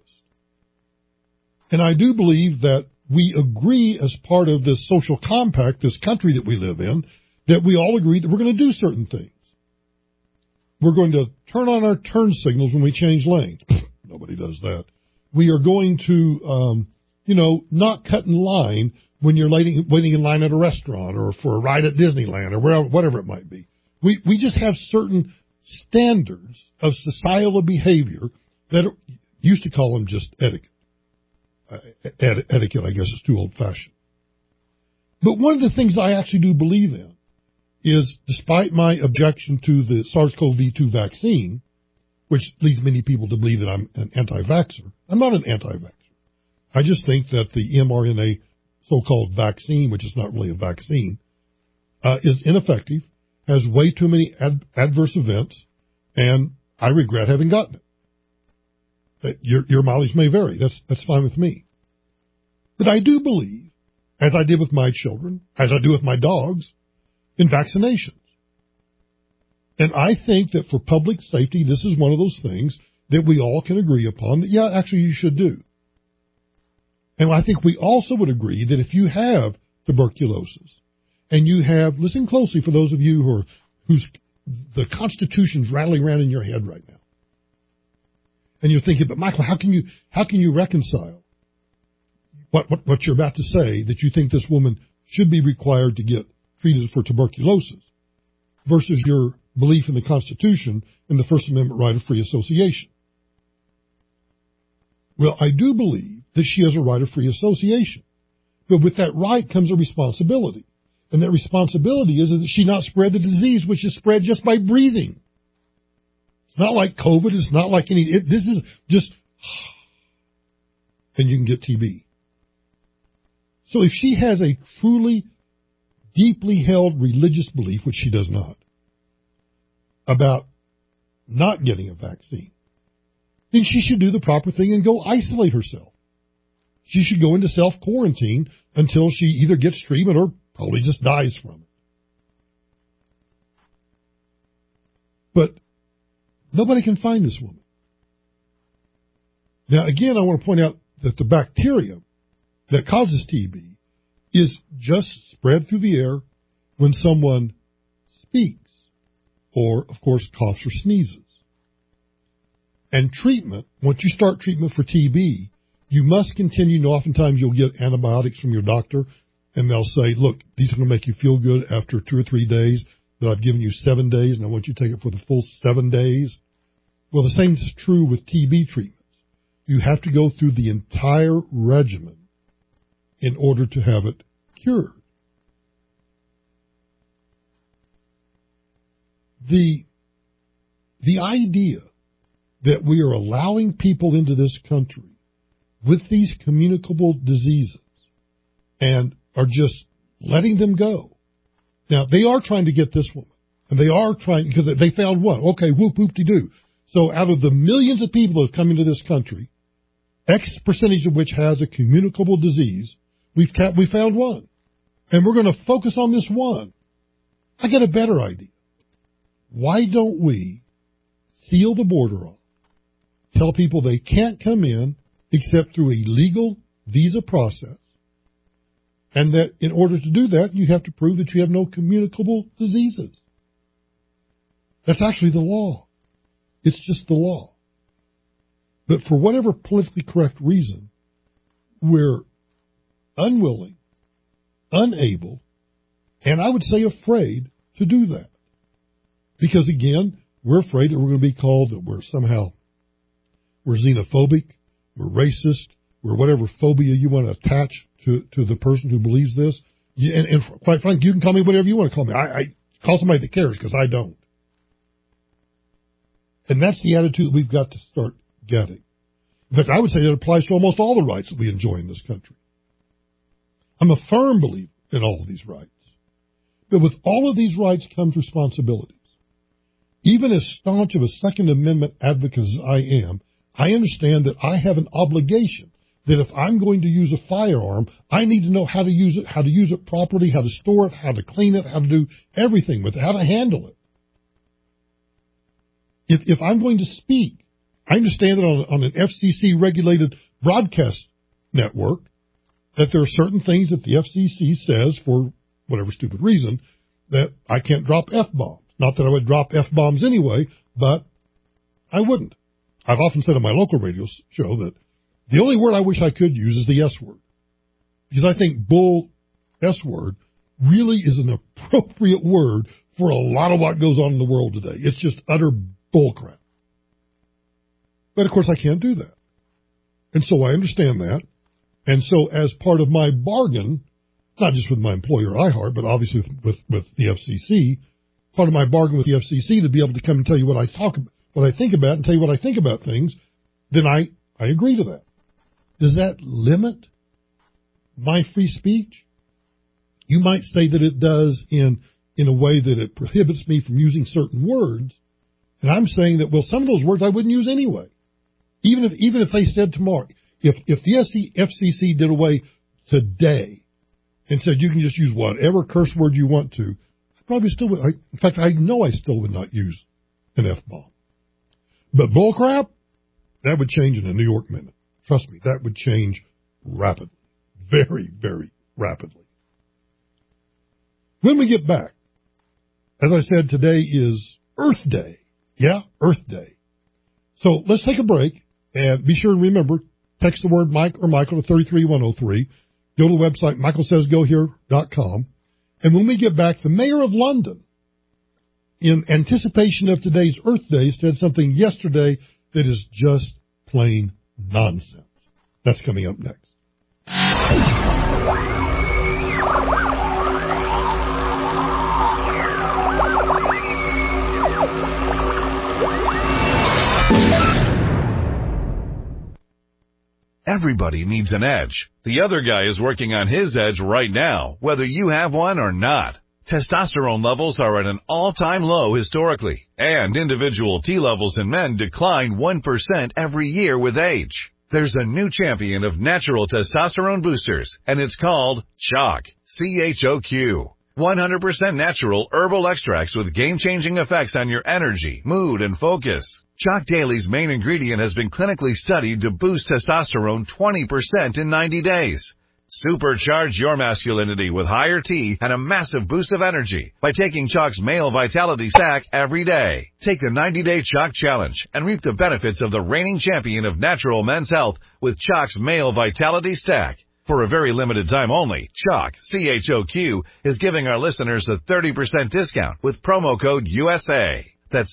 And I do believe that we agree as part of this social compact, this country that we live in, that we all agree that we're going to do certain things. We're going to turn on our turn signals when we change lanes. Nobody does that. We are going to, not cut in line when you're waiting in line at a restaurant or for a ride at Disneyland or whatever it might be. We just have certain standards of societal behavior that used to call them just etiquette. Etiquette, I guess, is too old-fashioned. But one of the things I actually do believe in is, despite my objection to the SARS-CoV-2 vaccine, which leads many people to believe that I'm an anti-vaxxer, I'm not an anti-vaxxer. I just think that the mRNA so-called vaccine, which is not really a vaccine, is ineffective, has way too many adverse events, and I regret having gotten it. Your mileage may vary. That's fine with me. But I do believe, as I did with my children, as I do with my dogs, in vaccinations. And I think that for public safety, this is one of those things that we all can agree upon that, yeah, actually you should do. And I think we also would agree that if you have tuberculosis and you have, listen closely for those of you whose the Constitution's rattling around in your head right now. And you're thinking, but Michael, how can you reconcile what you're about to say, that you think this woman should be required to get treated for tuberculosis, versus your belief in the Constitution and the First Amendment right of free association? Well, I do believe that she has a right of free association. But with that right comes a responsibility. And that responsibility is that she not spread the disease, which is spread just by breathing. It's not like COVID. It's not like this is just, and you can get TB. So if she has a truly deeply held religious belief, which she does not, about not getting a vaccine, then she should do the proper thing and go isolate herself. She should go into self-quarantine until she either gets treatment or probably just dies from it. But nobody can find this woman. Now, again, I want to point out that the bacteria that causes TB is just spread through the air when someone speaks or, of course, coughs or sneezes. And treatment, once you start treatment for TB, you must continue, and oftentimes you'll get antibiotics from your doctor, and they'll say, look, these are going to make you feel good after 2 or 3 days, but I've given you 7 days, and I want you to take it for the full 7 days. Well, the same is true with TB treatments. You have to go through the entire regimen in order to have it cured. The idea that we are allowing people into this country with these communicable diseases and are just letting them go. Now, they are trying to get this woman, and they are trying, because they found one. Okay, whoop-whoop-de-doo. So out of the millions of people that have come into this country, X percentage of which has a communicable disease, we found one. And we're going to focus on this one. I got a better idea. Why don't we seal the border off, tell people they can't come in except through a legal visa process, and that in order to do that, you have to prove that you have no communicable diseases. That's actually the law. It's just the law. But for whatever politically correct reason, we're unwilling, unable, and I would say afraid to do that. Because again, we're afraid that we're going to be called that we're xenophobic, we're racist, we're whatever phobia you want to attach to the person who believes this. And quite frankly, you can call me whatever you want to call me. I call somebody that cares, because I don't. And that's the attitude that we've got to start getting. In fact, I would say that applies to almost all the rights that we enjoy in this country. I'm a firm believer in all of these rights. But with all of these rights comes responsibilities. Even as staunch of a Second Amendment advocate as I am, I understand that I have an obligation that if I'm going to use a firearm, I need to know how to use it properly, how to store it, how to clean it, how to do everything with it, how to handle it. If I'm going to speak, I understand that on an FCC-regulated broadcast network that there are certain things that the FCC says, for whatever stupid reason, that I can't drop F-bombs. Not that I would drop F-bombs anyway, but I wouldn't. I've often said on my local radio show that the only word I wish I could use is the S word. Because I think bull S word really is an appropriate word for a lot of what goes on in the world today. It's just utter bullcrap. But, of course, I can't do that. And so I understand that. And so as part of my bargain, not just with my employer, iHeart, but obviously with the FCC, part of my bargain with the FCC to be able to come and tell you what I think about and tell you what I think about things, then I agree to that. Does that limit my free speech? You might say that it does in a way that it prohibits me from using certain words. And I'm saying that, well, some of those words I wouldn't use anyway. Even if they said tomorrow, if the FCC did away today and said you can just use whatever curse word you want to, I probably still would. In fact, I know I still would not use an F-bomb. But bullcrap, that would change in a New York minute. Trust me, that would change rapidly. Very, very rapidly. When we get back, as I said, today is Earth Day. Yeah, Earth Day. So let's take a break and be sure to remember, text the word Mike or Michael to 33103. Go to the website michaelsaysgohere.com. And when we get back, the mayor of London, in anticipation of today's Earth Day, said something yesterday that is just plain nonsense. That's coming up next. Everybody needs an edge. The other guy is working on his edge right now, whether you have one or not. Testosterone levels are at an all-time low historically, and individual T levels in men decline 1% every year with age. There's a new champion of natural testosterone boosters, and it's called CHOQ, C-H-O-Q. 100% natural herbal extracts with game-changing effects on your energy, mood, and focus. CHOQ Daily's main ingredient has been clinically studied to boost testosterone 20% in 90 days. Supercharge your masculinity with higher T and a massive boost of energy by taking CHOQ's Male Vitality Stack every day. Take the 90-day CHOQ Challenge and reap the benefits of the reigning champion of natural men's health with CHOQ's Male Vitality Stack. For a very limited time only, CHOQ, C-H-O-Q, is giving our listeners a 30% discount with promo code USA. That's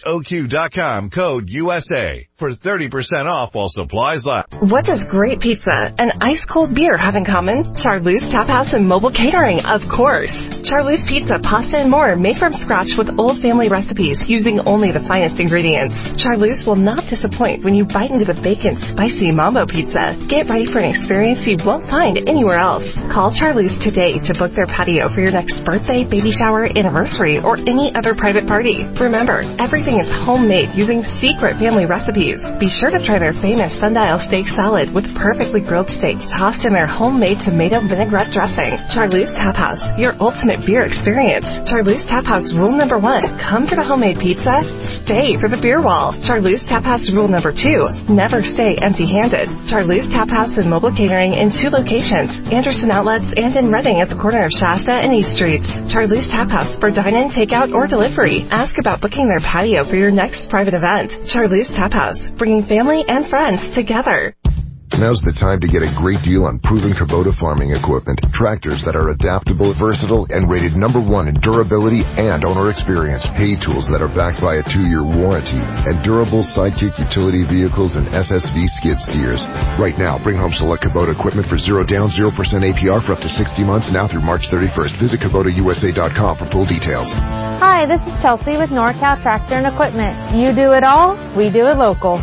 CHOQ.com, code USA, for 30% off while supplies last. What does great pizza and ice-cold beer have in common? Charlie's Tap House and Mobile Catering, of course. Charlie's Pizza, pasta, and more made from scratch with old family recipes using only the finest ingredients. Charlie's will not disappoint when you bite into the bacon spicy mambo pizza. Get ready for an experience you won't find anywhere else. Call Charlie's today to book their patio for your next birthday, baby shower, anniversary, or any other private party. Remember, everything is homemade using secret family recipes. Be sure to try their famous sundial steak salad with perfectly grilled steak tossed in their homemade tomato vinaigrette dressing. Charlie's Tap House, your ultimate beer experience. Charlie's Tap House rule number 1, come for the homemade pizza, stay for the beer wall. Charlie's Tap House rule number 2, never stay empty-handed. Charlie's Tap House and Mobile Catering in 2 locations, Anderson Outlets and in Reading at the corner of Shasta and East Streets. Charlie's Tap House for dine-in, takeout, or delivery. Ask about booking their patio for your next private event. Charlie's Tap House, bringing family and friends together. Now's the time to get a great deal on proven Kubota farming equipment. Tractors that are adaptable, versatile, and rated number 1 in durability and owner experience. Hay tools that are backed by a 2-year warranty. And durable Sidekick utility vehicles and SSV skid steers. Right now, bring home select Kubota equipment for 0 down, 0% APR for up to 60 months now through March 31st. Visit KubotaUSA.com for full details. Hi, this is Chelsea with NorCal Tractor and Equipment. You do it all, we do it local.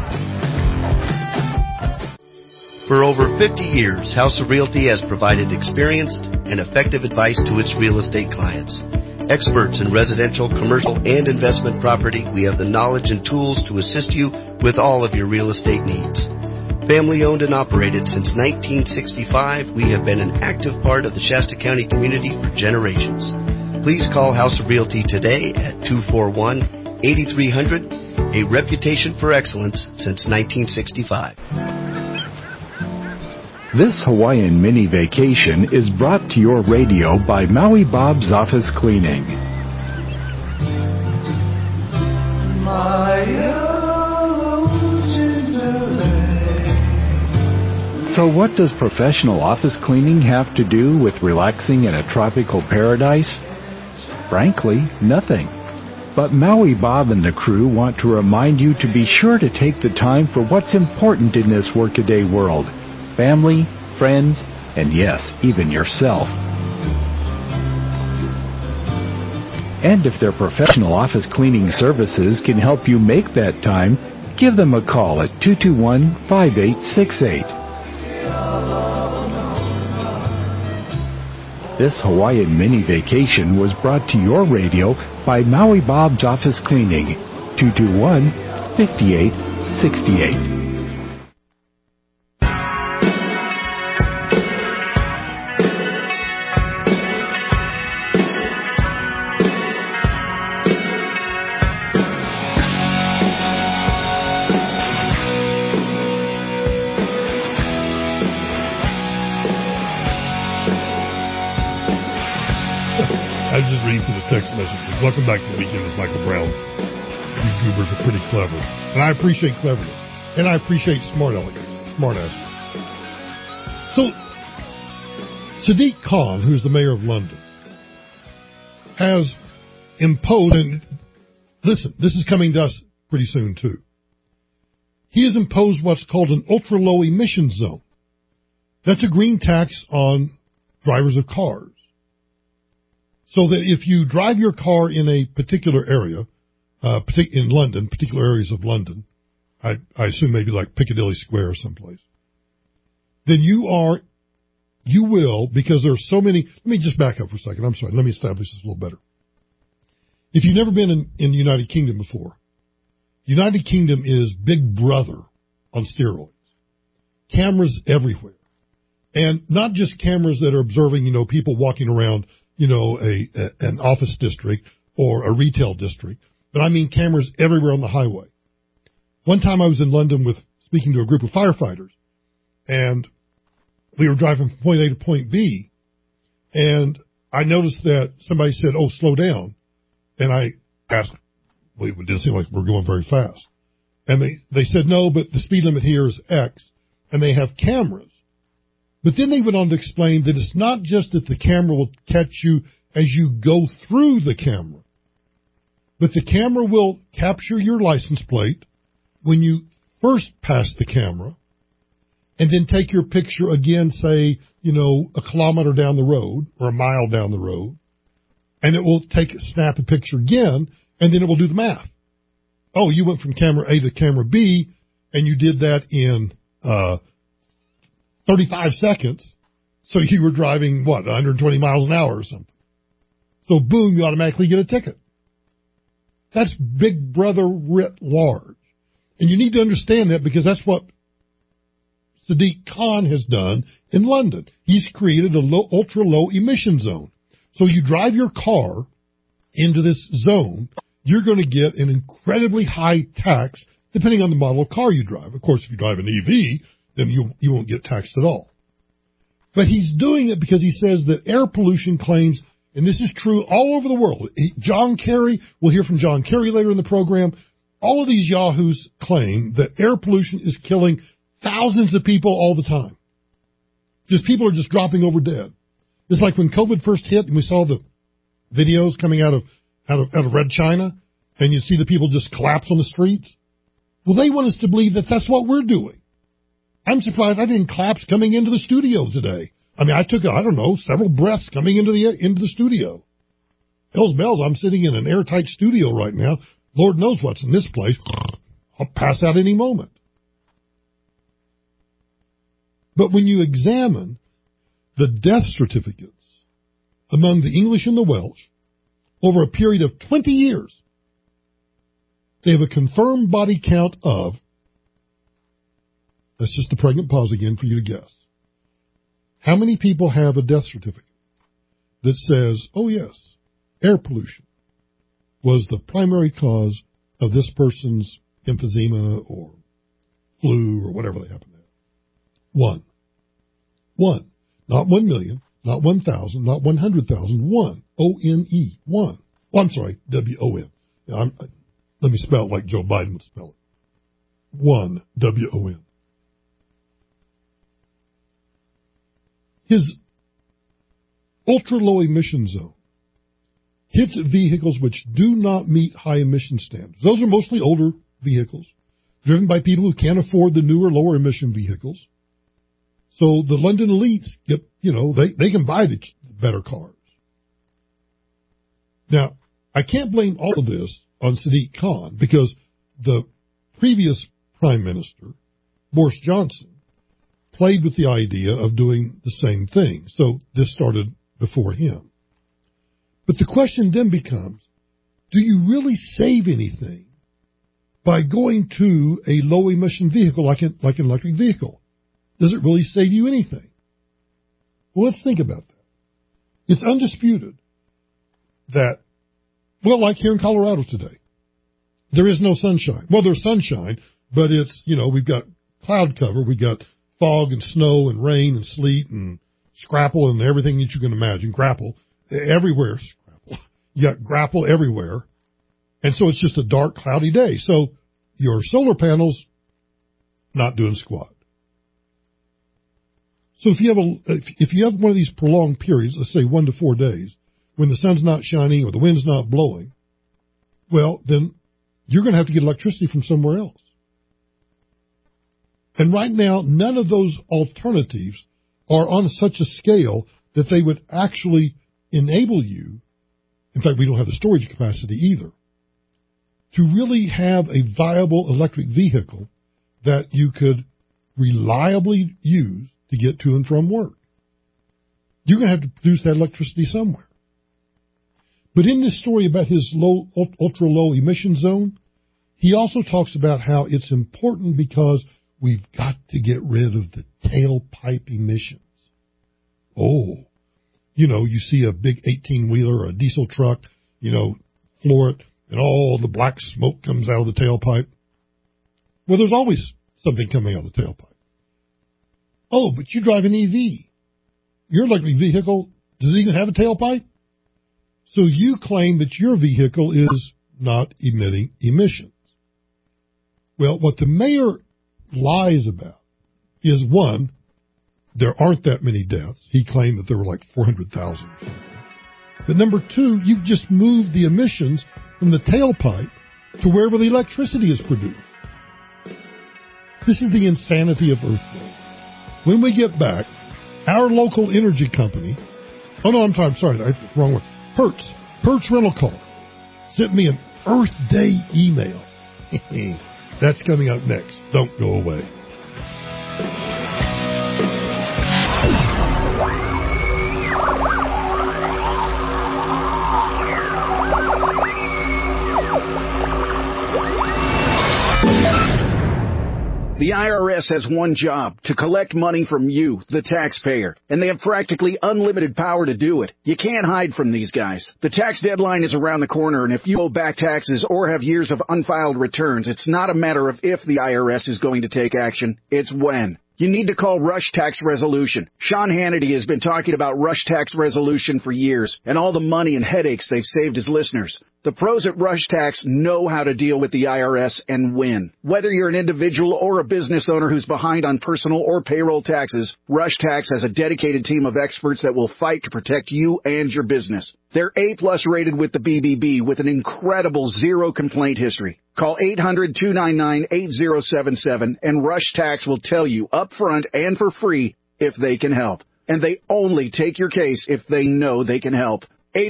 For over 50 years, House of Realty has provided experienced and effective advice to its real estate clients. Experts in residential, commercial, and investment property, we have the knowledge and tools to assist you with all of your real estate needs. Family owned and operated since 1965, we have been an active part of the Shasta County community for generations. Please call House of Realty today at 241-8300, a reputation for excellence since 1965. This Hawaiian mini vacation is brought to your radio by Maui Bob's Office Cleaning. So what does professional office cleaning have to do with relaxing in a tropical paradise? Frankly, nothing. But Maui Bob and the crew want to remind you to be sure to take the time for what's important in this workaday world. Family, friends, and yes, even yourself. And if their professional office cleaning services can help you make that time, give them a call at 221-5868. This Hawaiian mini vacation was brought to your radio by Maui Bob's Office Cleaning, 221-5868. I was just reading through the text messages. Welcome back to the Weekend with Michael Brown. You goobers are pretty clever. And I appreciate cleverness. And I appreciate smart asses. So, Sadiq Khan, who's the mayor of London, has imposed, and listen, this is coming to us pretty soon too. He has imposed what's called an ultra-low emission zone. That's a green tax on drivers of cars. So that if you drive your car in a particular area, in London, particular areas of London, I assume maybe like Piccadilly Square or someplace, then you will, because there are so many, let me just back up for a second. I'm sorry. Let me establish this a little better. If you've never been in the United Kingdom before, United Kingdom is Big Brother on steroids. Cameras everywhere. And not just cameras that are observing, people walking around, an office district or a retail district, but I mean cameras everywhere on the highway. One time I was in London speaking to a group of firefighters, and we were driving from point A to point B, and I noticed that somebody said, "Oh, slow down," and I asked, well, it didn't seem like we're going very fast, and they said, "No, but the speed limit here is X," and they have cameras. But then they went on to explain that it's not just that the camera will catch you as you go through the camera, but the camera will capture your license plate when you first pass the camera, and then take your picture again, say, a kilometer down the road or a mile down the road, and it will snap a picture again, and then it will do the math. Oh, you went from camera A to camera B, and you did that in 35 seconds, so you were driving, 120 miles an hour or something. So boom, you automatically get a ticket. That's Big Brother writ large. And you need to understand that, because that's what Sadiq Khan has done in London. He's created a ultra-low emission zone. So you drive your car into this zone, you're going to get an incredibly high tax, depending on the model of car you drive. Of course, if you drive an EV, then you won't get taxed at all. But he's doing it because he says that air pollution claims, and this is true all over the world. John Kerry, we'll hear from John Kerry later in the program. All of these yahoos claim that air pollution is killing thousands of people all the time. Just people are just dropping over dead. It's like when COVID first hit and we saw the videos coming out of Red China, and you see the people just collapse on the streets. Well, they want us to believe that that's what we're doing. I'm surprised I didn't collapse coming into the studio today. I mean, I took, several breaths coming into the studio. Hell's bells, I'm sitting in an airtight studio right now. Lord knows what's in this place. I'll pass out any moment. But when you examine the death certificates among the English and the Welsh over a period of 20 years, they have a confirmed body count of, that's just the pregnant pause again for you to guess. How many people have a death certificate that says, oh yes, air pollution was the primary cause of this person's emphysema or flu or whatever they happen to have? One. Not 1 million, not 1,000, not 100,000. One. O-N-E. One. Oh, I'm sorry, W-O-N. Let me spell it like Joe Biden would spell it. One. W-O-N. His ultra-low emission zone, hits at vehicles which do not meet high emission standards. Those are mostly older vehicles, driven by people who can't afford the newer, lower emission vehicles. So the London elites get, they can buy the better cars. Now, I can't blame all of this on Sadiq Khan because the previous Prime Minister, Boris Johnson, played with the idea of doing the same thing. So this started before him. But the question then becomes, do you really save anything by going to a low-emission vehicle like an electric vehicle? Does it really save you anything? Well, let's think about that. It's undisputed that, like here in Colorado today, there is no sunshine. Well, there's sunshine, but it's, we've got cloud cover. We've got fog and snow and rain and sleet and scrapple and everything that you can imagine. Grapple. Everywhere. Scrapple. You got grapple everywhere. And so it's just a dark, cloudy day. So your solar panels, not doing squat. So if you have one of these prolonged periods, let's say 1 to 4 days, when the sun's not shining or the wind's not blowing, well, then you're going to have to get electricity from somewhere else. And right now, none of those alternatives are on such a scale that they would actually enable you, in fact, we don't have the storage capacity either, to really have a viable electric vehicle that you could reliably use to get to and from work. You're going to have to produce that electricity somewhere. But in this story about his ultra-low emission zone, he also talks about how it's important because we've got to get rid of the tailpipe emissions. Oh, you see a big 18-wheeler or a diesel truck, floor it, and all the black smoke comes out of the tailpipe. Well, there's always something coming out of the tailpipe. Oh, but you drive an EV. Your electric vehicle, does it even have a tailpipe? So you claim that your vehicle is not emitting emissions. Well, what the mayor lies about is, one, there aren't that many deaths. He claimed that there were like 400,000. But number two, you've just moved the emissions from the tailpipe to wherever the electricity is produced. This is the insanity of Earth Day. When we get back, our local energy company, wrong word, Hertz Rental Car, sent me an Earth Day email. That's coming up next. Don't go away. The IRS has one job, to collect money from you, the taxpayer, and they have practically unlimited power to do it. You can't hide from these guys. The tax deadline is around the corner, and if you owe back taxes or have years of unfiled returns, it's not a matter of if the IRS is going to take action, it's when. You need to call Rush Tax Resolution. Sean Hannity has been talking about Rush Tax Resolution for years, and all the money and headaches they've saved his listeners. The pros at Rush Tax know how to deal with the IRS and win. Whether you're an individual or a business owner who's behind on personal or payroll taxes, Rush Tax has a dedicated team of experts that will fight to protect you and your business. They're A-plus rated with the BBB with an incredible zero complaint history. Call 800-299-8077 and Rush Tax will tell you up front and for free if they can help. And they only take your case if they know they can help.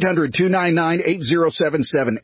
800-299-8077,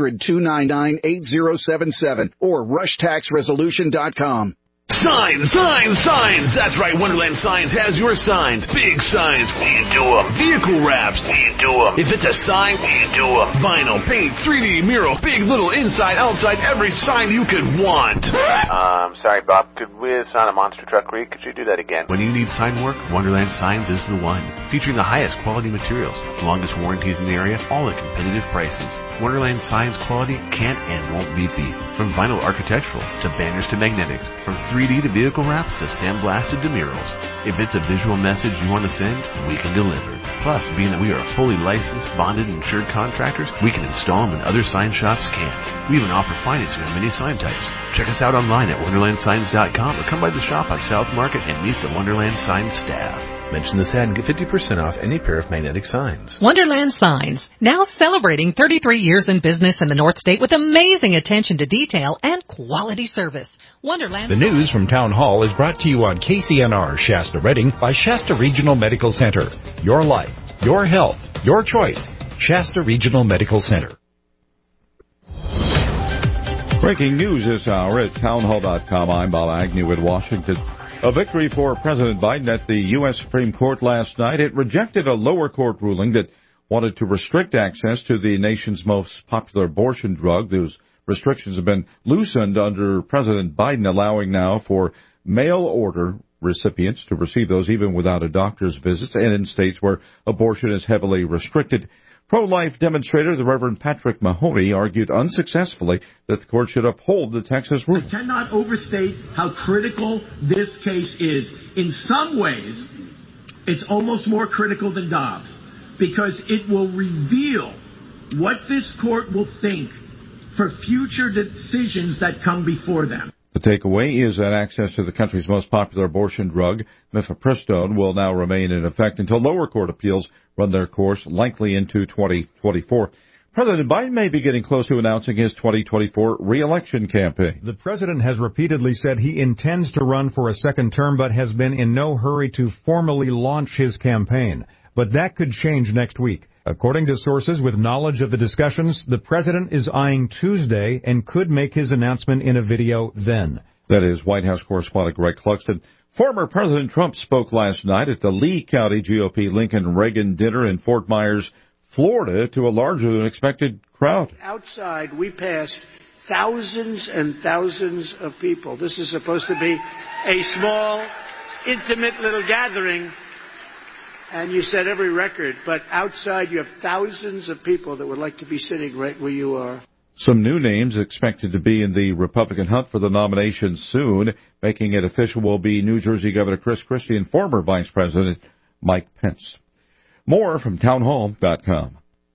800-299-8077, or rushtaxresolution.com. Signs! That's right, Wonderland Signs has your signs. Big signs, we do them. Vehicle wraps, we do them. If it's a sign, we do them. Vinyl, paint, 3D, mural, big, little, inside, outside, every sign you could want. Sorry, Bob, could we sign a monster truck read? Could you do that again? When you need sign work, Wonderland Signs is the one. Featuring the highest quality materials, longest warranties in the area, all at competitive prices. Wonderland Signs quality can't and won't be beat. From vinyl architectural to banners to magnetics, from 3D to vehicle wraps to sandblasted to murals. If it's a visual message you want to send, we can deliver. Plus, being that we are fully licensed, bonded, and insured contractors, we can install them when other sign shops can't. We even offer financing on many sign types. Check us out online at wonderlandsigns.com or come by the shop on South Market and meet the Wonderland Signs staff. Mention this ad and get 50% off any pair of magnetic signs. Wonderland Signs, now celebrating 33 years in business in the North State with amazing attention to detail and quality service. Wonderland. The news from Town Hall is brought to you on KCNR Shasta Redding by Shasta Regional Medical Center. Your life, your health, your choice. Shasta Regional Medical Center. Breaking news this hour at townhall.com. I'm Bob Agnew in Washington. A victory for President Biden at the U.S. Supreme Court last night. It rejected a lower court ruling that wanted to restrict access to the nation's most popular abortion drug. Those restrictions have been loosened under President Biden, allowing now for mail-order recipients to receive those even without a doctor's visit, and in states where abortion is heavily restricted. Pro-life demonstrator, the Reverend Patrick Mahoney, argued unsuccessfully that the court should uphold the Texas ruling. I cannot overstate how critical this case is. In some ways, it's almost more critical than Dobbs, because it will reveal what this court will think for future decisions that come before them. The takeaway is that access to the country's most popular abortion drug, mifepristone, will now remain in effect until lower court appeals run their course, likely into 2024. President Biden may be getting close to announcing his 2024 re-election campaign. The president has repeatedly said he intends to run for a second term, but has been in no hurry to formally launch his campaign. But that could change next week. According to sources with knowledge of the discussions, the president is eyeing Tuesday and could make his announcement in a video then. That is White House correspondent Greg Clugston. Former President Trump spoke last night at the Lee County GOP Lincoln-Reagan dinner in Fort Myers, Florida, to a larger than expected crowd. Outside, we passed thousands and thousands of people. This is supposed to be a small, intimate little gathering, and you set every record, but outside you have thousands of people that would like to be sitting right where you are. Some new names expected to be in the Republican hunt for the nomination soon. Making it official will be New Jersey Governor Chris Christie and former Vice President Mike Pence. More from townhall.com.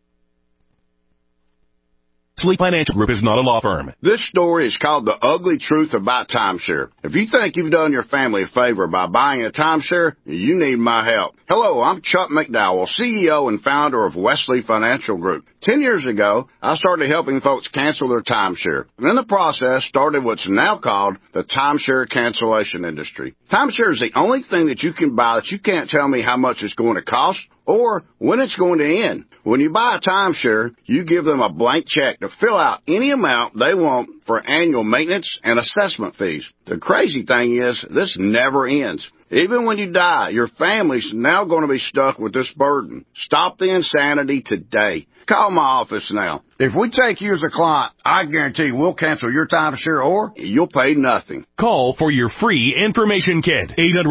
Sleep Financial Group is not a law firm. This story is called The Ugly Truth About Timeshare. If you think you've done your family a favor by buying a timeshare, you need my help. Hello, I'm Chuck McDowell, CEO and founder of Wesley Financial Group. 10 years ago, I started helping folks cancel their timeshare. And in the process, started what's now called the timeshare cancellation industry. Timeshare is the only thing that you can buy that you can't tell me how much it's going to cost or when it's going to end. When you buy a timeshare, you give them a blank check to fill out any amount they want for annual maintenance and assessment fees. The crazy thing is, this never ends. Even when you die, your family's now going to be stuck with this burden. Stop the insanity today. Call my office now. If we take you as a client, I guarantee we'll cancel your timeshare or you'll pay nothing. Call for your free information kit.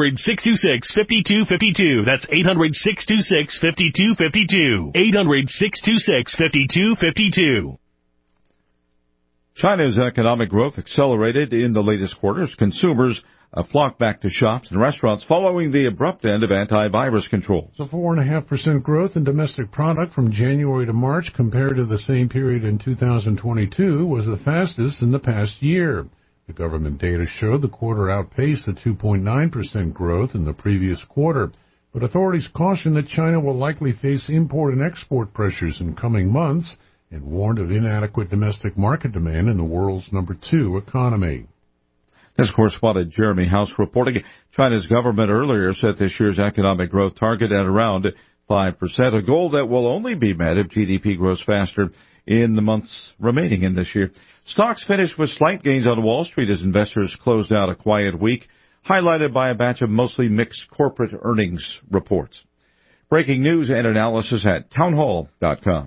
800-626-5252. That's 800-626-5252. 800-626-5252. China's economic growth accelerated in the latest quarter as consumers flocked back to shops and restaurants following the abrupt end of antivirus controls. So 4.5% growth in domestic product from January to March compared to the same period in 2022 was the fastest in the past year. The government data showed the quarter outpaced the 2.9% growth in the previous quarter. But authorities caution that China will likely face import and export pressures in coming months and warned of inadequate domestic market demand in the world's number 2 economy. This correspondent Jeremy House reporting China's government earlier set this year's economic growth target at around 5%, a goal that will only be met if GDP grows faster in the months remaining in this year. Stocks finished with slight gains on Wall Street as investors closed out a quiet week, highlighted by a batch of mostly mixed corporate earnings reports. Breaking news and analysis at townhall.com.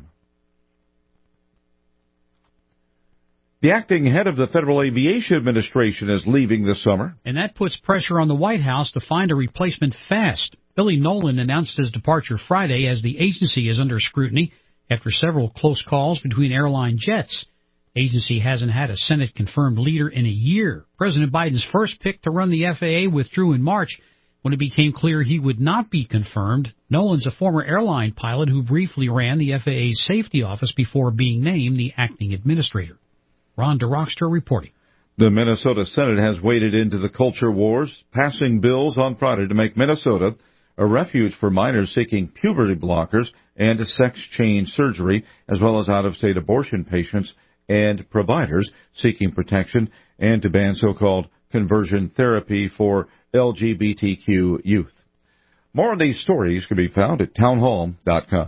The acting head of the Federal Aviation Administration is leaving this summer. And that puts pressure on the White House to find a replacement fast. Billy Nolan announced his departure Friday as the agency is under scrutiny after several close calls between airline jets. Agency hasn't had a Senate-confirmed leader in a year. President Biden's first pick to run the FAA withdrew in March when it became clear he would not be confirmed. Nolan's a former airline pilot who briefly ran the FAA's safety office before being named the acting administrator. Ron DeRockstra reporting. The Minnesota Senate has waded into the culture wars, passing bills on Friday to make Minnesota a refuge for minors seeking puberty blockers and sex change surgery, as well as out-of-state abortion patients and providers seeking protection, and to ban so-called conversion therapy for LGBTQ youth. More of these stories can be found at townhall.com.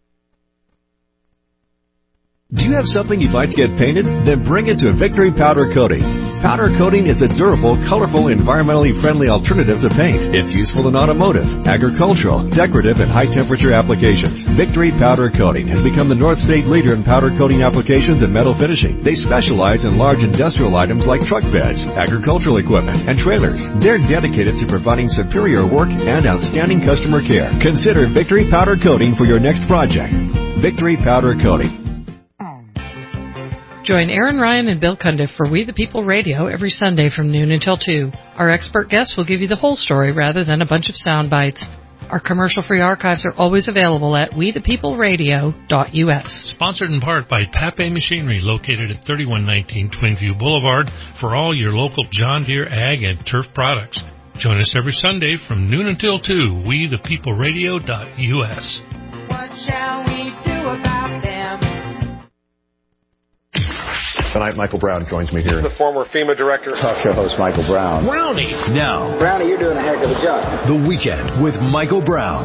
Do you have something you'd like to get painted? Then bring it to Victory Powder Coating. Powder coating is a durable, colorful, environmentally friendly alternative to paint. It's useful in automotive, agricultural, decorative, and high-temperature applications. Victory Powder Coating has become the North State leader in powder coating applications and metal finishing. They specialize in large industrial items like truck beds, agricultural equipment, and trailers. They're dedicated to providing superior work and outstanding customer care. Consider Victory Powder Coating for your next project. Victory Powder Coating. Join Aaron Ryan and Bill Cundiff for We the People Radio every Sunday from noon until 2. Our expert guests will give you the whole story rather than a bunch of sound bites. Our commercial-free archives are always available at wethepeopleradio.us. Sponsored in part by Pape Machinery, located at 3119 Twinview Boulevard, for all your local John Deere ag and turf products. Join us every Sunday from noon until 2, wethepeopleradio.us. What shall we do about them? Tonight, Michael Brown joins me here. The former FEMA director. Talk show host Michael Brown. Brownie. Now, Brownie, you're doing a heck of a job. The Weekend with Michael Brown.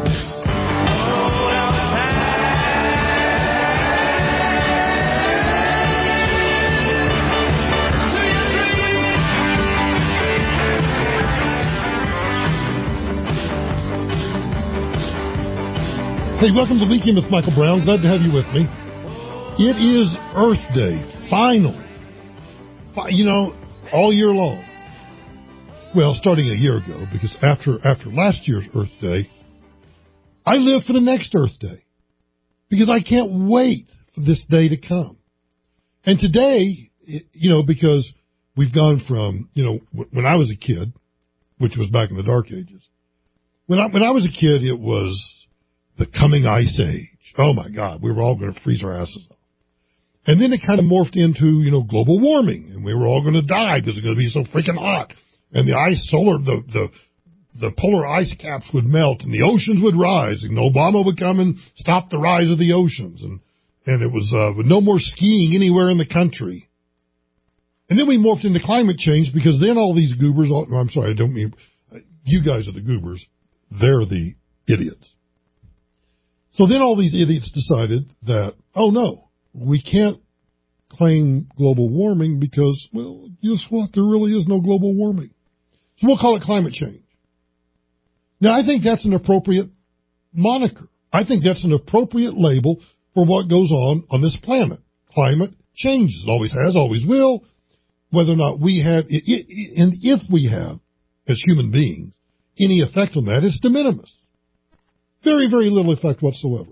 Hey, welcome to the Weekend with Michael Brown. Glad to have you with me. It is Earth Day, finally. You know, all year long. Well, starting a year ago, because after last year's Earth Day, I live for the next Earth Day. Because I can't wait for this day to come. And today, you know, because we've gone from, you know, when I was a kid, which was back in the Dark Ages, when I was a kid, it was the coming ice age. Oh my God, we were all going to freeze our asses off. And then it kind of morphed into, you know, global warming, and we were all going to die because it's going to be so freaking hot. And the polar ice caps would melt, and the oceans would rise, and Obama would come and stop the rise of the oceans, and it was with no more skiing anywhere in the country. And then we morphed into climate change because then all these goobers, I'm sorry, I don't mean, you guys are the goobers, they're the idiots. So then all these idiots decided that, oh no, we can't claim global warming because, well, guess what? There really is no global warming. So we'll call it climate change. Now, I think that's an appropriate moniker. I think that's an appropriate label for what goes on this planet. Climate changes. It always has, always will. Whether or not we have, and if we have, as human beings, any effect on that, it's de minimis. Very, very little effect whatsoever.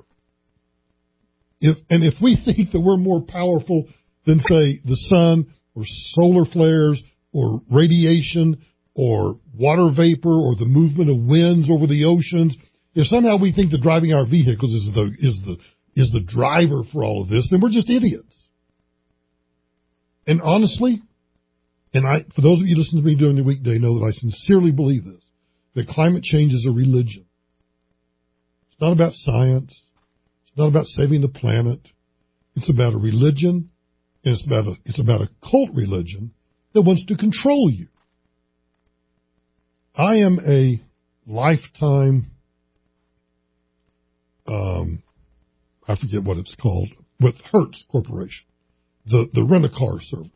If we think that we're more powerful than, say, the sun or solar flares or radiation or water vapor or the movement of winds over the oceans, if somehow we think that driving our vehicles is the driver for all of this, then we're just idiots. And honestly, for those of you listening to me during the weekday know that I sincerely believe this, that climate change is a religion. It's not about science. It's not about saving the planet. It's about a religion, and it's about a cult religion that wants to control you. I am a lifetime, I forget what it's called, with Hertz Corporation, the rent-a-car service.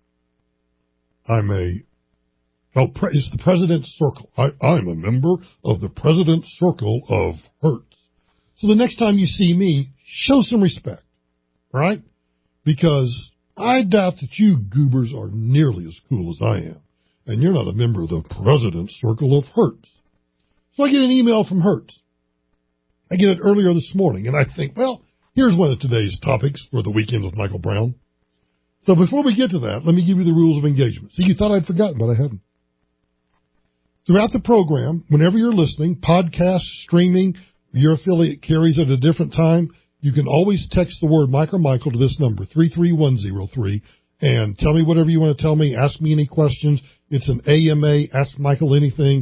It's the President's Circle. I'm a member of the President's Circle of Hertz. So the next time you see me, show some respect, right? Because I doubt that you goobers are nearly as cool as I am. And you're not a member of the President's Circle of Hertz. So I get an email from Hertz. I get it earlier this morning, and I think, well, here's one of today's topics for the Weekend with Michael Brown. So before we get to that, let me give you the rules of engagement. See, you thought I'd forgotten, but I hadn't. Throughout the program, whenever you're listening, podcast, streaming, your affiliate carries at a different time, you can always text the word Mike or Michael to this number, 33103, and tell me whatever you want to tell me. Ask me any questions. It's an AMA, Ask Michael Anything.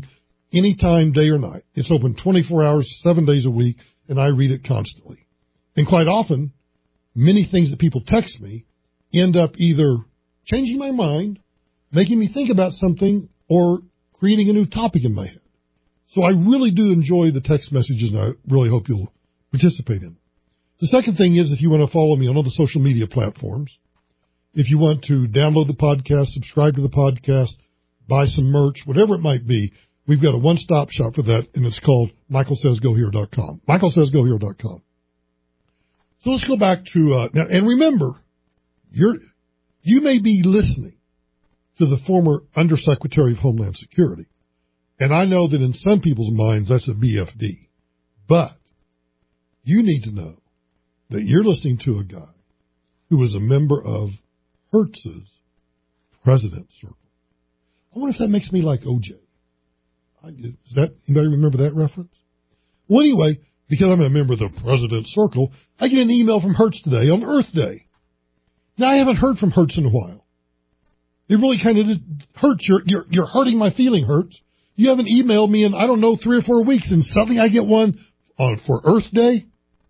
anytime, day or night. It's open 24 hours, 7 days a week, and I read it constantly. And quite often, many things that people text me end up either changing my mind, making me think about something, or creating a new topic in my head. So I really do enjoy the text messages, and I really hope you'll participate in them. The second thing is, if you want to follow me on all the social media platforms, if you want to download the podcast, subscribe to the podcast, buy some merch, whatever it might be, we've got a one-stop shop for that, and it's called michaelsaysgohere.com. michaelsaysgohere.com. So let's go back to, now, and remember, you may be listening to the former Undersecretary of Homeland Security, and I know that in some people's minds that's a BFD, but you need to know that you're listening to a guy who was a member of Hertz's President Circle. I wonder if that makes me like OJ. Does that, anybody remember that reference? Well, anyway, because I'm a member of the President Circle, I get an email from Hertz today on Earth Day. Now, I haven't heard from Hertz in a while. It really kind of hurts. You're hurting my feeling, Hertz. You haven't emailed me in, I don't know, 3 or 4 weeks, and suddenly I get one for Earth Day.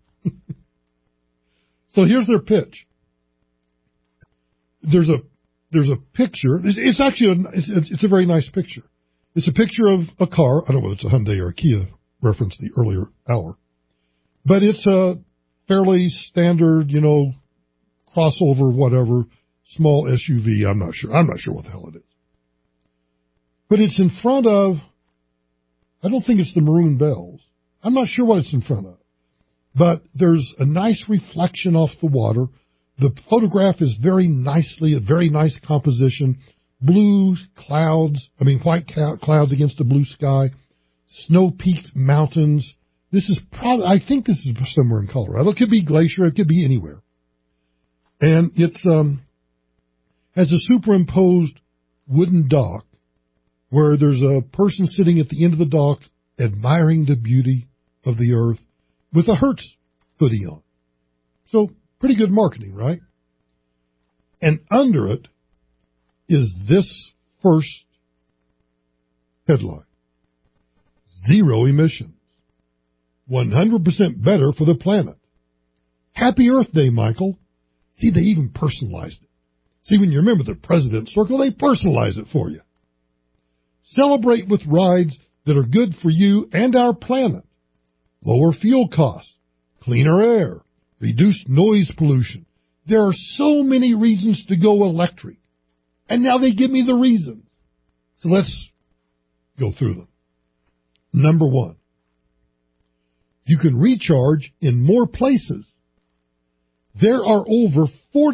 So here's their pitch. There's a picture. It's actually it's a very nice picture. It's a picture of a car. I don't know whether it's a Hyundai or a Kia, reference the earlier hour, but it's a fairly standard, crossover, whatever, small SUV. I'm not sure what the hell it is, but it's in front of. I don't think it's the Maroon Bells. I'm not sure what it's in front of. But there's a nice reflection off the water. The photograph is a very nice composition. Blue clouds, white clouds against a blue sky. Snow-peaked mountains. I think this is somewhere in Colorado. It could be Glacier. It could be anywhere. And it's, has a superimposed wooden dock where there's a person sitting at the end of the dock admiring the beauty of the earth, with a Hertz hoodie on. So, pretty good marketing, right? And under it is this first headline. Zero emissions. 100% better for the planet. Happy Earth Day, Michael. See, they even personalized it. See, when you remember the President Circle, they personalize it for you. Celebrate with rides that are good for you and our planet. Lower fuel costs, cleaner air, reduced noise pollution. There are so many reasons to go electric. And now they give me the reasons. So let's go through them. Number 1, you can recharge in more places. There are over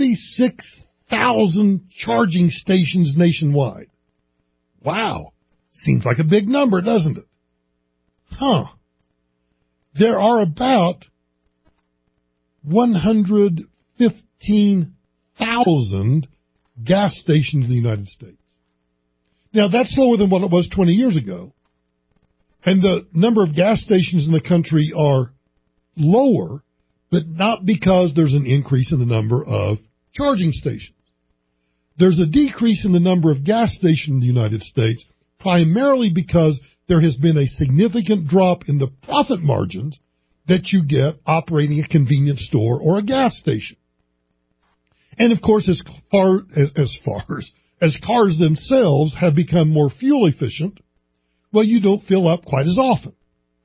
46,000 charging stations nationwide. Wow. Seems like a big number, doesn't it? Huh. There are about 115,000 gas stations in the United States. Now, that's lower than what it was 20 years ago. And the number of gas stations in the country are lower, but not because there's an increase in the number of charging stations. There's a decrease in the number of gas stations in the United States, primarily because there has been a significant drop in the profit margins that you get operating a convenience store or a gas station. And of course, as cars themselves have become more fuel efficient, well, you don't fill up quite as often.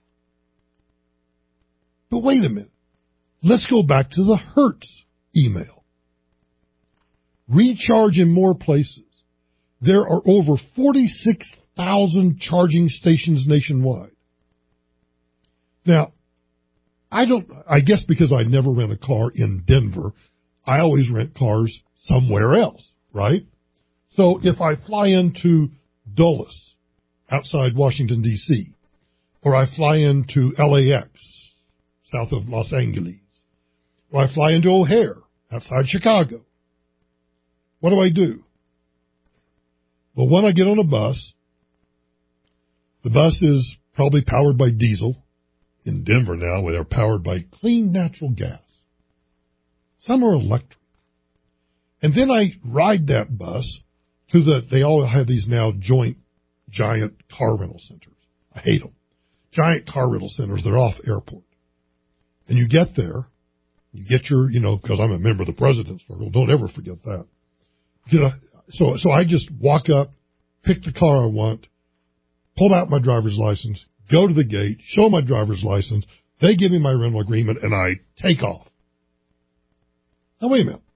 But wait a minute. Let's go back to the Hertz email. Recharge in more places. There are over 46,000 charging stations nationwide. Now, I guess because I never rent a car in Denver, I always rent cars somewhere else, right? So if I fly into Dulles, outside Washington, D.C., or I fly into LAX, south of Los Angeles, or I fly into O'Hare, outside Chicago, what do? Well, when I get on a bus, the bus is probably powered by diesel. In Denver now, where they're powered by clean natural gas. Some are electric. And then I ride that bus they all have these now giant car rental centers. I hate them. Giant car rental centers, they're off airport. And you get there, you get your, because I'm a member of the President's Circle, don't ever forget that. So I just walk up, pick the car I want, pull out my driver's license, go to the gate, show my driver's license, they give me my rental agreement, and I take off. Now, wait a minute.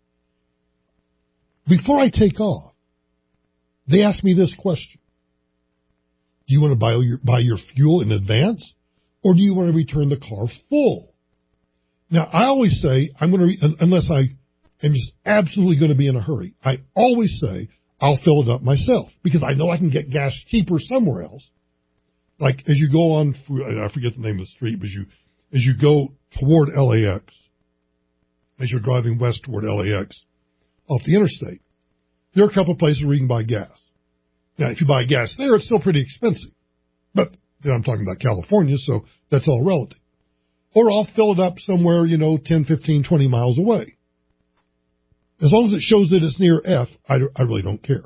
Before I take off, they ask me this question. Do you want to buy your fuel in advance, or do you want to return the car full? Now, I always say, unless I am just absolutely going to be in a hurry, I always say I'll fill it up myself, because I know I can get gas cheaper somewhere else. Like as you go on, I forget the name of the street, but as you go toward LAX, as you're driving west toward LAX, off the interstate, there are a couple of places where you can buy gas. Now, if you buy gas there, it's still pretty expensive. But then I'm talking about California, so that's all relative. Or I'll fill it up somewhere, 10, 15, 20 miles away. As long as it shows that it's near F, I really don't care.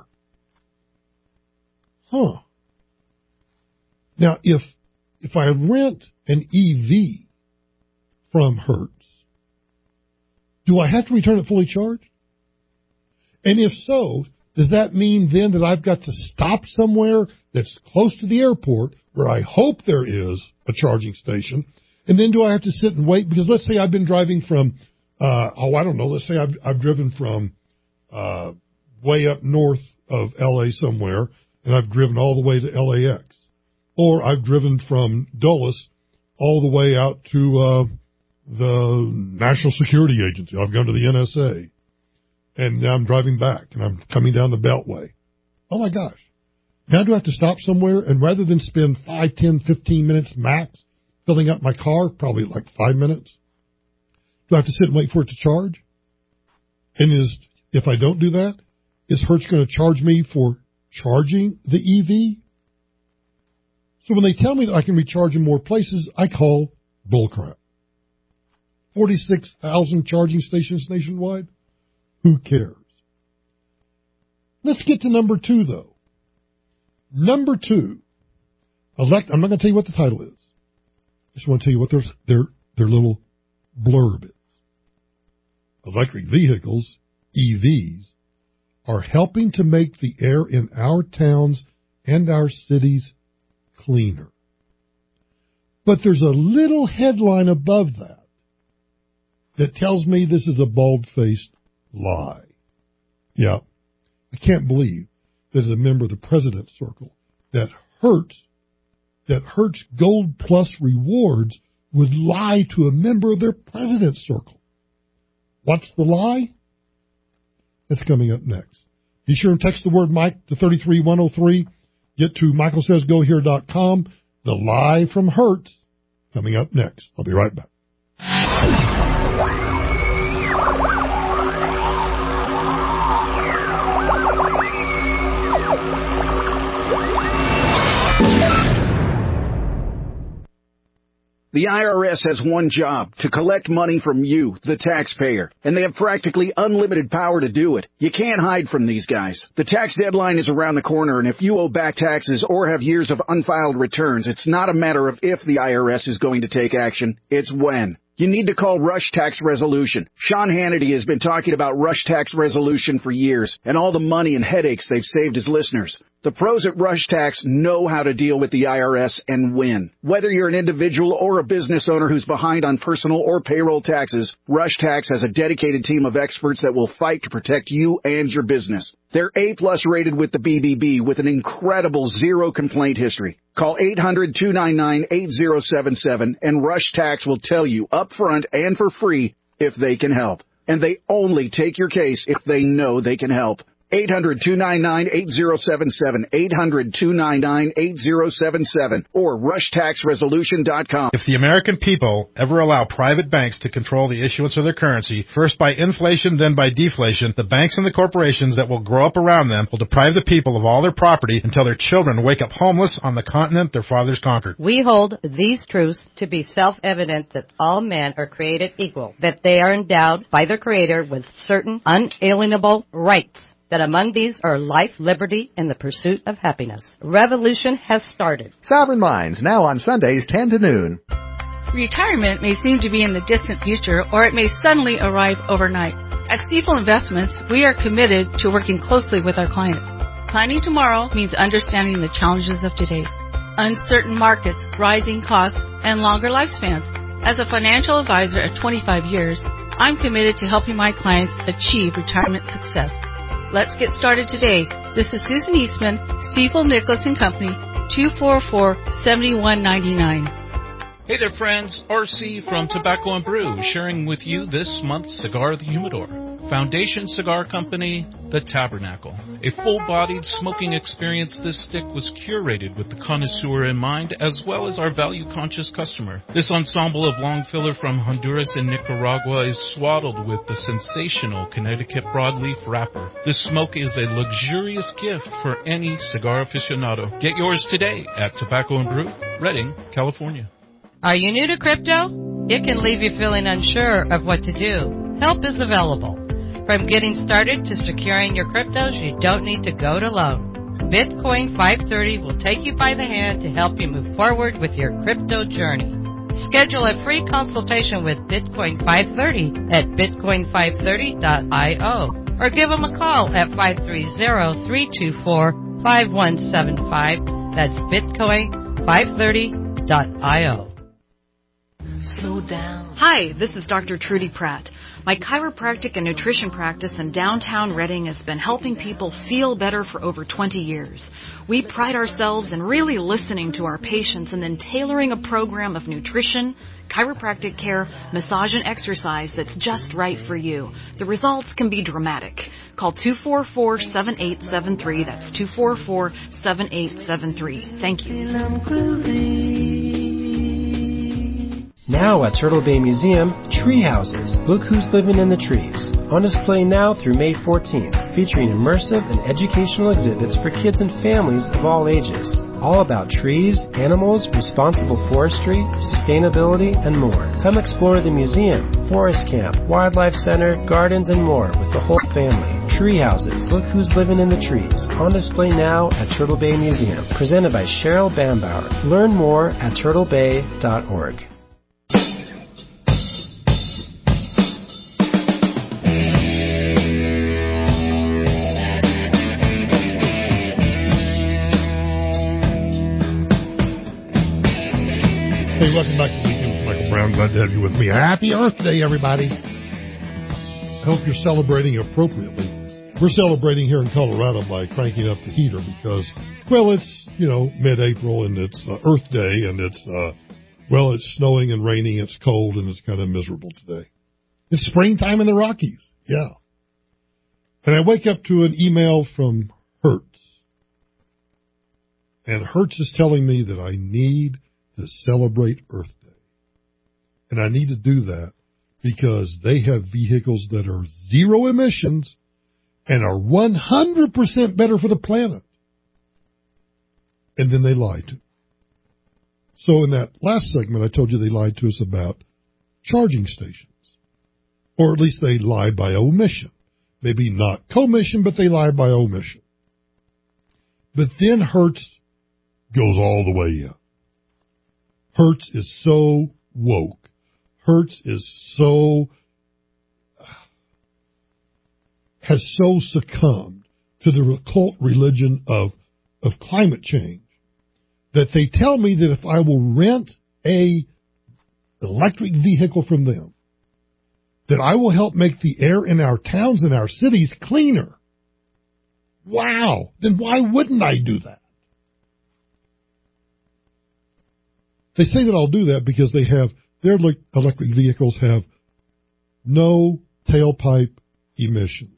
Now, if I rent an EV from Hertz, do I have to return it fully charged? And if so, does that mean then that I've got to stop somewhere that's close to the airport where I hope there is a charging station? And then do I have to sit and wait? Because let's say I've been driving from, let's say I've driven from way up north of LA somewhere, and I've driven all the way to LAX. Or I've driven from Dulles all the way out to the National Security Agency. I've gone to the NSA. And now I'm driving back, and I'm coming down the Beltway. Oh, my gosh. Now do I have to stop somewhere? And rather than spend 5, 10, 15 minutes max filling up my car, probably like 5 minutes, do I have to sit and wait for it to charge? And if I don't do that, is Hertz going to charge me for charging the EV? So when they tell me that I can recharge in more places, I call bullcrap. 46,000 charging stations nationwide? Who cares? Let's get to number 2, though. Number 2, I'm not going to tell you what the title is. I just want to tell you what their little blurb is. Electric vehicles, EVs, are helping to make the air in our towns and our cities cleaner. But there's a little headline above that tells me this is a bald-faced lie. Yeah, I can't believe that as a member of the President's Circle that Hertz Gold Plus Rewards would lie to a member of their President's Circle. What's the lie? That's coming up next. Be sure and text the word Mike to 33103. Get to michaelsaysgohere.com. The lie from Hertz coming up next. I'll be right back. The IRS has one job, to collect money from you, the taxpayer, and they have practically unlimited power to do it. You can't hide from these guys. The tax deadline is around the corner, and if you owe back taxes or have years of unfiled returns, it's not a matter of if the IRS is going to take action, it's when. You need to call Rush Tax Resolution. Sean Hannity has been talking about Rush Tax Resolution for years, and all the money and headaches they've saved his listeners. The pros at Rush Tax know how to deal with the IRS and win. Whether you're an individual or a business owner who's behind on personal or payroll taxes, Rush Tax has a dedicated team of experts that will fight to protect you and your business. They're A-plus rated with the BBB with an incredible zero complaint history. Call 800-299-8077 and Rush Tax will tell you up front and for free if they can help. And they only take your case if they know they can help. 800-299-8077, 800-299-8077, or rushtaxresolution.com. If the American people ever allow private banks to control the issuance of their currency, first by inflation, then by deflation, the banks and the corporations that will grow up around them will deprive the people of all their property until their children wake up homeless on the continent their fathers conquered. We hold these truths to be self-evident that all men are created equal, that they are endowed by their Creator with certain unalienable rights, that among these are life, liberty, and the pursuit of happiness. Revolution has started. Sovereign Minds, now on Sundays 10 to noon. Retirement may seem to be in the distant future, or it may suddenly arrive overnight. At Stifel Investments, we are committed to working closely with our clients. Planning tomorrow means understanding the challenges of today. Uncertain markets, rising costs, and longer lifespans. As a financial advisor at 25 years, I'm committed to helping my clients achieve retirement success. Let's get started today. This is Susan Eastman, Stifel Nicholas & Company, 244-7199. Hey there, friends. RC from Tobacco and Brew, sharing with you this month's Cigar of the Humidor. Foundation Cigar Company, The Tabernacle. A full-bodied smoking experience, this stick was curated with the connoisseur in mind, as well as our value-conscious customer. This ensemble of long filler from Honduras and Nicaragua is swaddled with the sensational Connecticut broadleaf wrapper. This smoke is a luxurious gift for any cigar aficionado. Get yours today at Tobacco and Brew, Redding, California. Are you new to crypto? It can leave you feeling unsure of what to do. Help is available. From getting started to securing your cryptos, you don't need to go it alone. Bitcoin 530 will take you by the hand to help you move forward with your crypto journey. Schedule a free consultation with Bitcoin 530 at bitcoin530.io or give them a call at 530-324-5175. That's bitcoin530.io. Slow down. Hi, this is Dr. Trudy Pratt. My chiropractic and nutrition practice in downtown Redding has been helping people feel better for over 20 years. We pride ourselves in really listening to our patients and then tailoring a program of nutrition, chiropractic care, massage, and exercise that's just right for you. The results can be dramatic. Call 244-7873. That's 244-7873. Thank you. Now at Turtle Bay Museum, Tree Houses. Look who's living in the trees. On display now through May 14th, featuring immersive and educational exhibits for kids and families of all ages. All about trees, animals, responsible forestry, sustainability, and more. Come explore the museum, forest camp, wildlife center, gardens, and more with the whole family. Tree Houses. Look who's living in the trees. On display now at Turtle Bay Museum. Presented by Cheryl Bambauer. Learn more at turtlebay.org. Hey, welcome back to the Weekend with Michael Brown. Glad to have you with me. Happy Earth Day, everybody. I hope you're celebrating appropriately. We're celebrating here in Colorado by cranking up the heater because, well, it's, mid-April and it's Earth Day and it's, it's snowing and raining, it's cold, and it's kind of miserable today. It's springtime in the Rockies. Yeah. And I wake up to an email from Hertz. And Hertz is telling me that I need to celebrate Earth Day. And I need to do that because they have vehicles that are zero emissions and are 100% better for the planet. And then they lied to me. So in that last segment, I told you they lied to us about charging stations. Or at least they lied by omission. Maybe not commission, but they lied by omission. But then Hertz goes all the way in. Hertz is so woke. Hertz has so succumbed to the cult religion of climate change that they tell me that if I will rent a electric vehicle from them, that I will help make the air in our towns and our cities cleaner. Wow. Then why wouldn't I do that? They say that I'll do that because they have their electric vehicles have no tailpipe emissions.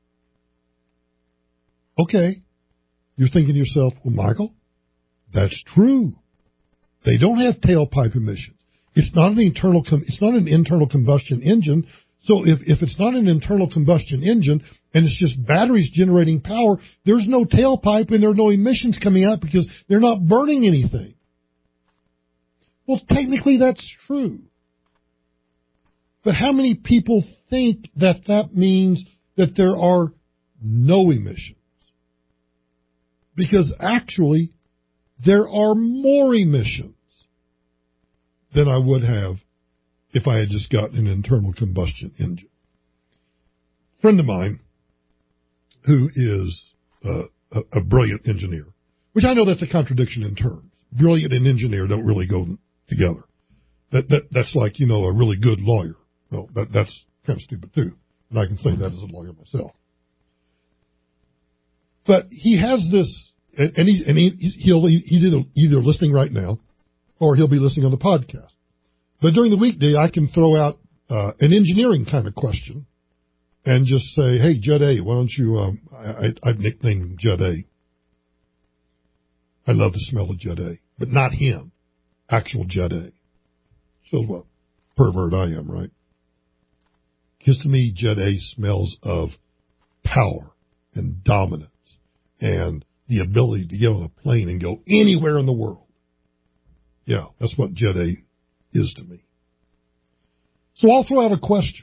Okay. You're thinking to yourself, well, Michael, that's true. They don't have tailpipe emissions. It's not an internal combustion engine. So if it's not an internal combustion engine and it's just batteries generating power, there's no tailpipe and there are no emissions coming out because they're not burning anything. Well, technically that's true. But how many people think that means that there are no emissions. Because actually, there are more emissions than I would have if I had just gotten an internal combustion engine. A friend of mine who is a brilliant engineer, which I know that's a contradiction in terms. Brilliant and engineer don't really go together. That's like, you know, a really good lawyer. Well, that's kind of stupid too. And I can say that as a lawyer myself. But he has this, and he's either listening right now, or he'll be listening on the podcast. But during the weekday, I can throw out an engineering kind of question and just say, hey, Judd A., why don't you, I've nicknamed him Judd A. I love the smell of Judd A., but not him, actual Judd A. Shows what pervert I am, right? Because to me, Judd A. smells of power and dominance and the ability to get on a plane and go anywhere in the world. Yeah, that's what Judd A. is to me. So I'll throw out a question.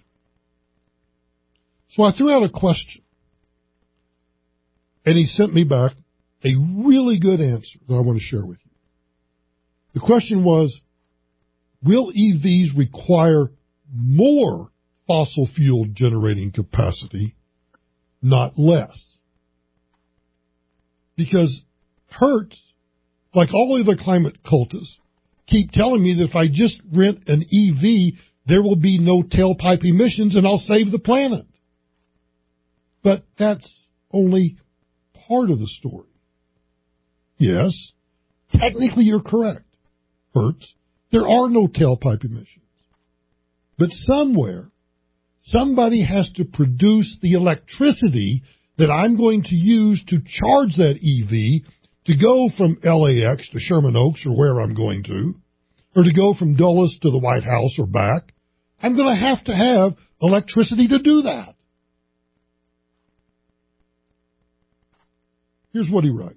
So I threw out a question, and he sent me back a really good answer that I want to share with you. The question was, will EVs require more fossil fuel generating capacity, not less? Because Hertz, like all other climate cultists, keep telling me that if I just rent an EV, there will be no tailpipe emissions and I'll save the planet. But that's only part of the story. Yes, technically you're correct, Hertz. There are no tailpipe emissions. But somewhere, somebody has to produce the electricity that I'm going to use to charge that EV to go from LAX to Sherman Oaks or where I'm going to, or to go from Dulles to the White House or back. I'm going to have electricity to do that. Here's what he writes.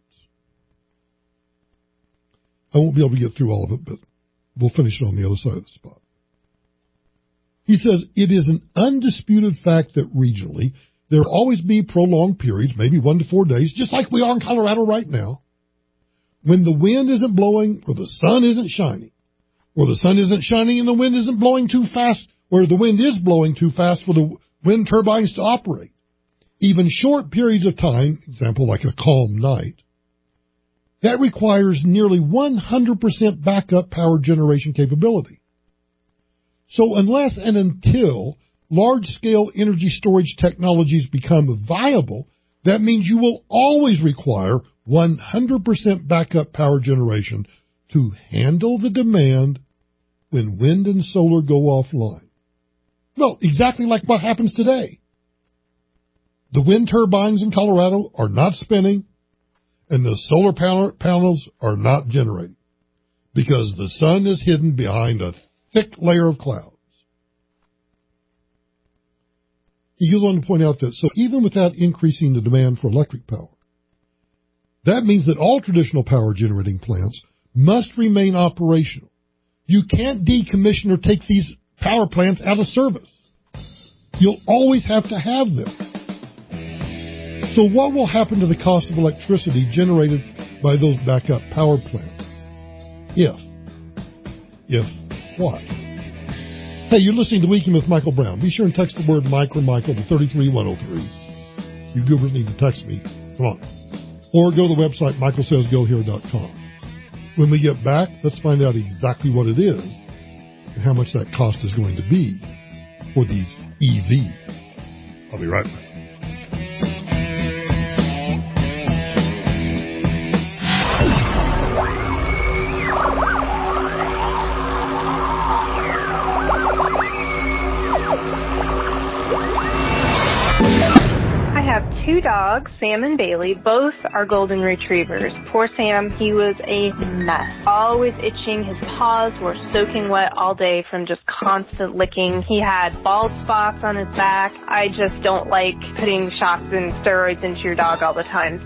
I won't be able to get through all of it, but we'll finish it on the other side of the spot. He says, it is an undisputed fact that regionally there will always be prolonged periods, maybe 1 to 4 days, just like we are in Colorado right now, when the wind isn't blowing or the sun isn't shining, or the sun isn't shining and the wind isn't blowing too fast, or the wind is blowing too fast for the wind turbines to operate. Even short periods of time, example like a calm night, that requires nearly 100% backup power generation capability. So unless and until large-scale energy storage technologies become viable, that means you will always require 100% backup power generation to handle the demand when wind and solar go offline. Well, exactly like what happens today. The wind turbines in Colorado are not spinning, and the solar panels are not generating, because the sun is hidden behind a thick layer of clouds. He goes on to point out that, so even without increasing the demand for electric power, that means that all traditional power generating plants must remain operational. You can't decommission or take these power plants out of service. You'll always have to have them. So what will happen to the cost of electricity generated by those backup power plants? If what? Hey, you're listening to Weekend with Michael Brown. Be sure and text the word Mike or Michael to 33103. You goobers need to text me. Come on. Or go to the website michaelsaysgohere.com. When we get back, let's find out exactly what it is and how much that cost is going to be for these EVs. I'll be right back. Two dogs, Sam and Bailey. Both are golden retrievers. Poor Sam, he was a mess. Always itching. His paws were soaking wet all day from just constant licking. He had bald spots on his back. I just don't like putting shots and steroids into your dog all the time.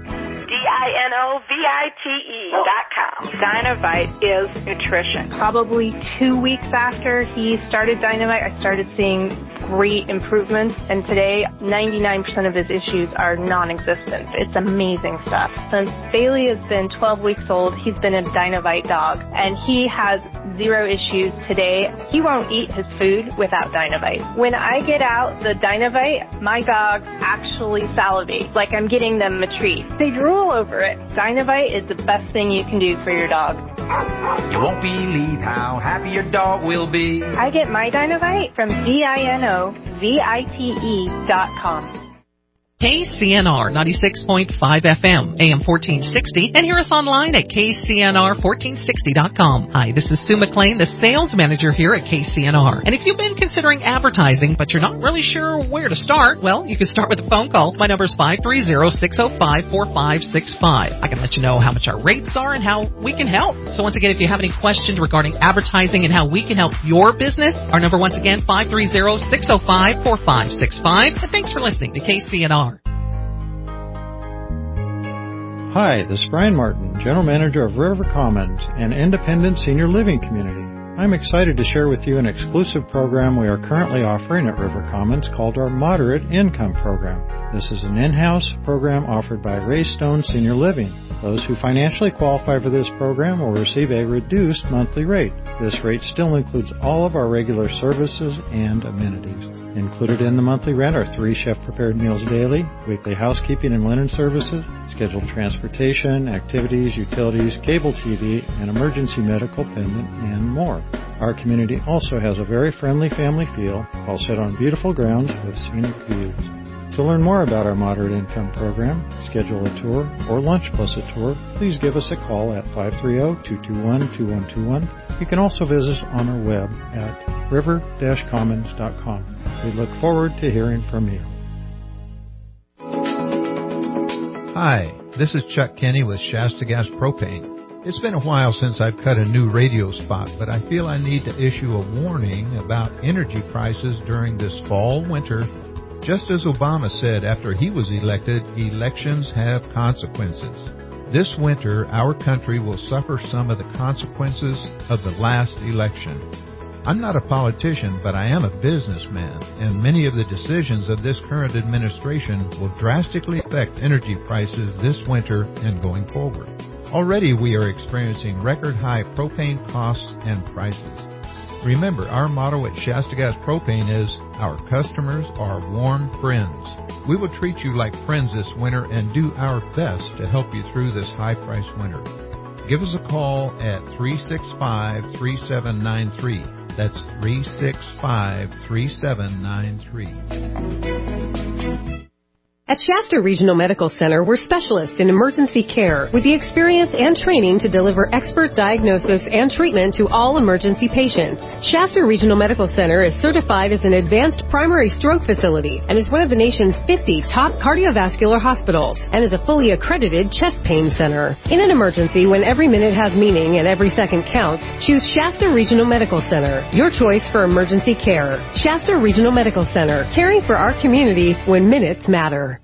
DINOVITE.com. Dinovite is nutrition. Probably 2 weeks after he started Dinovite, I started seeing great improvements, and today 99% of his issues are non-existent. It's amazing stuff. Since Bailey has been 12 weeks old, he's been a Dinovite dog, and he has 0 issues today. He won't eat his food without Dinovite. When I get out the Dinovite, my dogs actually salivate, like I'm getting them a treat. They drool over it. Dinovite is the best thing you can do for your dog. You won't believe how happy your dog will be. I get my Dinovite from DINOVITE.com. KCNR 96.5 FM, AM 1460, and hear us online at KCNR1460.com. Hi, this is Sue McLean, the sales manager here at KCNR. And if you've been considering advertising, but you're not really sure where to start, well, you can start with a phone call. My number is 530-605-4565. I can let you know how much our rates are and how we can help. So once again, if you have any questions regarding advertising and how we can help your business, our number once again, 530-605-4565. And thanks for listening to KCNR. Hi, this is Brian Martin, General Manager of River Commons, an independent senior living community. I'm excited to share with you an exclusive program we are currently offering at River Commons called our Moderate Income Program. This is an in-house program offered by Ray Stone Senior Living. Those who financially qualify for this program will receive a reduced monthly rate. This rate still includes all of our regular services and amenities. Included in the monthly rent are 3 chef-prepared meals daily, weekly housekeeping and linen services, scheduled transportation, activities, utilities, cable TV, and emergency medical pendant, and more. Our community also has a very friendly family feel, all set on beautiful grounds with scenic views. To learn more about our Moderate Income Program, schedule a tour, or lunch plus a tour, please give us a call at 530-221-2121. You can also visit us on our web at river-commons.com. We look forward to hearing from you. Hi, this is Chuck Kenny with Shasta Gas Propane. It's been a while since I've cut a new radio spot, but I feel I need to issue a warning about energy prices during this fall-winter. Just as Obama said after he was elected, elections have consequences. This winter, our country will suffer some of the consequences of the last election. I'm not a politician, but I am a businessman, and many of the decisions of this current administration will drastically affect energy prices this winter and going forward. Already we are experiencing record-high propane costs and prices. Remember, our motto at Shasta Gas Propane is, our customers are warm friends. We will treat you like friends this winter and do our best to help you through this high-priced winter. Give us a call at 365-3793. That's 365-3793. At Shasta Regional Medical Center, we're specialists in emergency care with the experience and training to deliver expert diagnosis and treatment to all emergency patients. Shasta Regional Medical Center is certified as an advanced primary stroke facility and is one of the nation's 50 top cardiovascular hospitals and is a fully accredited chest pain center. In an emergency, when every minute has meaning and every second counts, choose Shasta Regional Medical Center, your choice for emergency care. Shasta Regional Medical Center, caring for our community when minutes matter.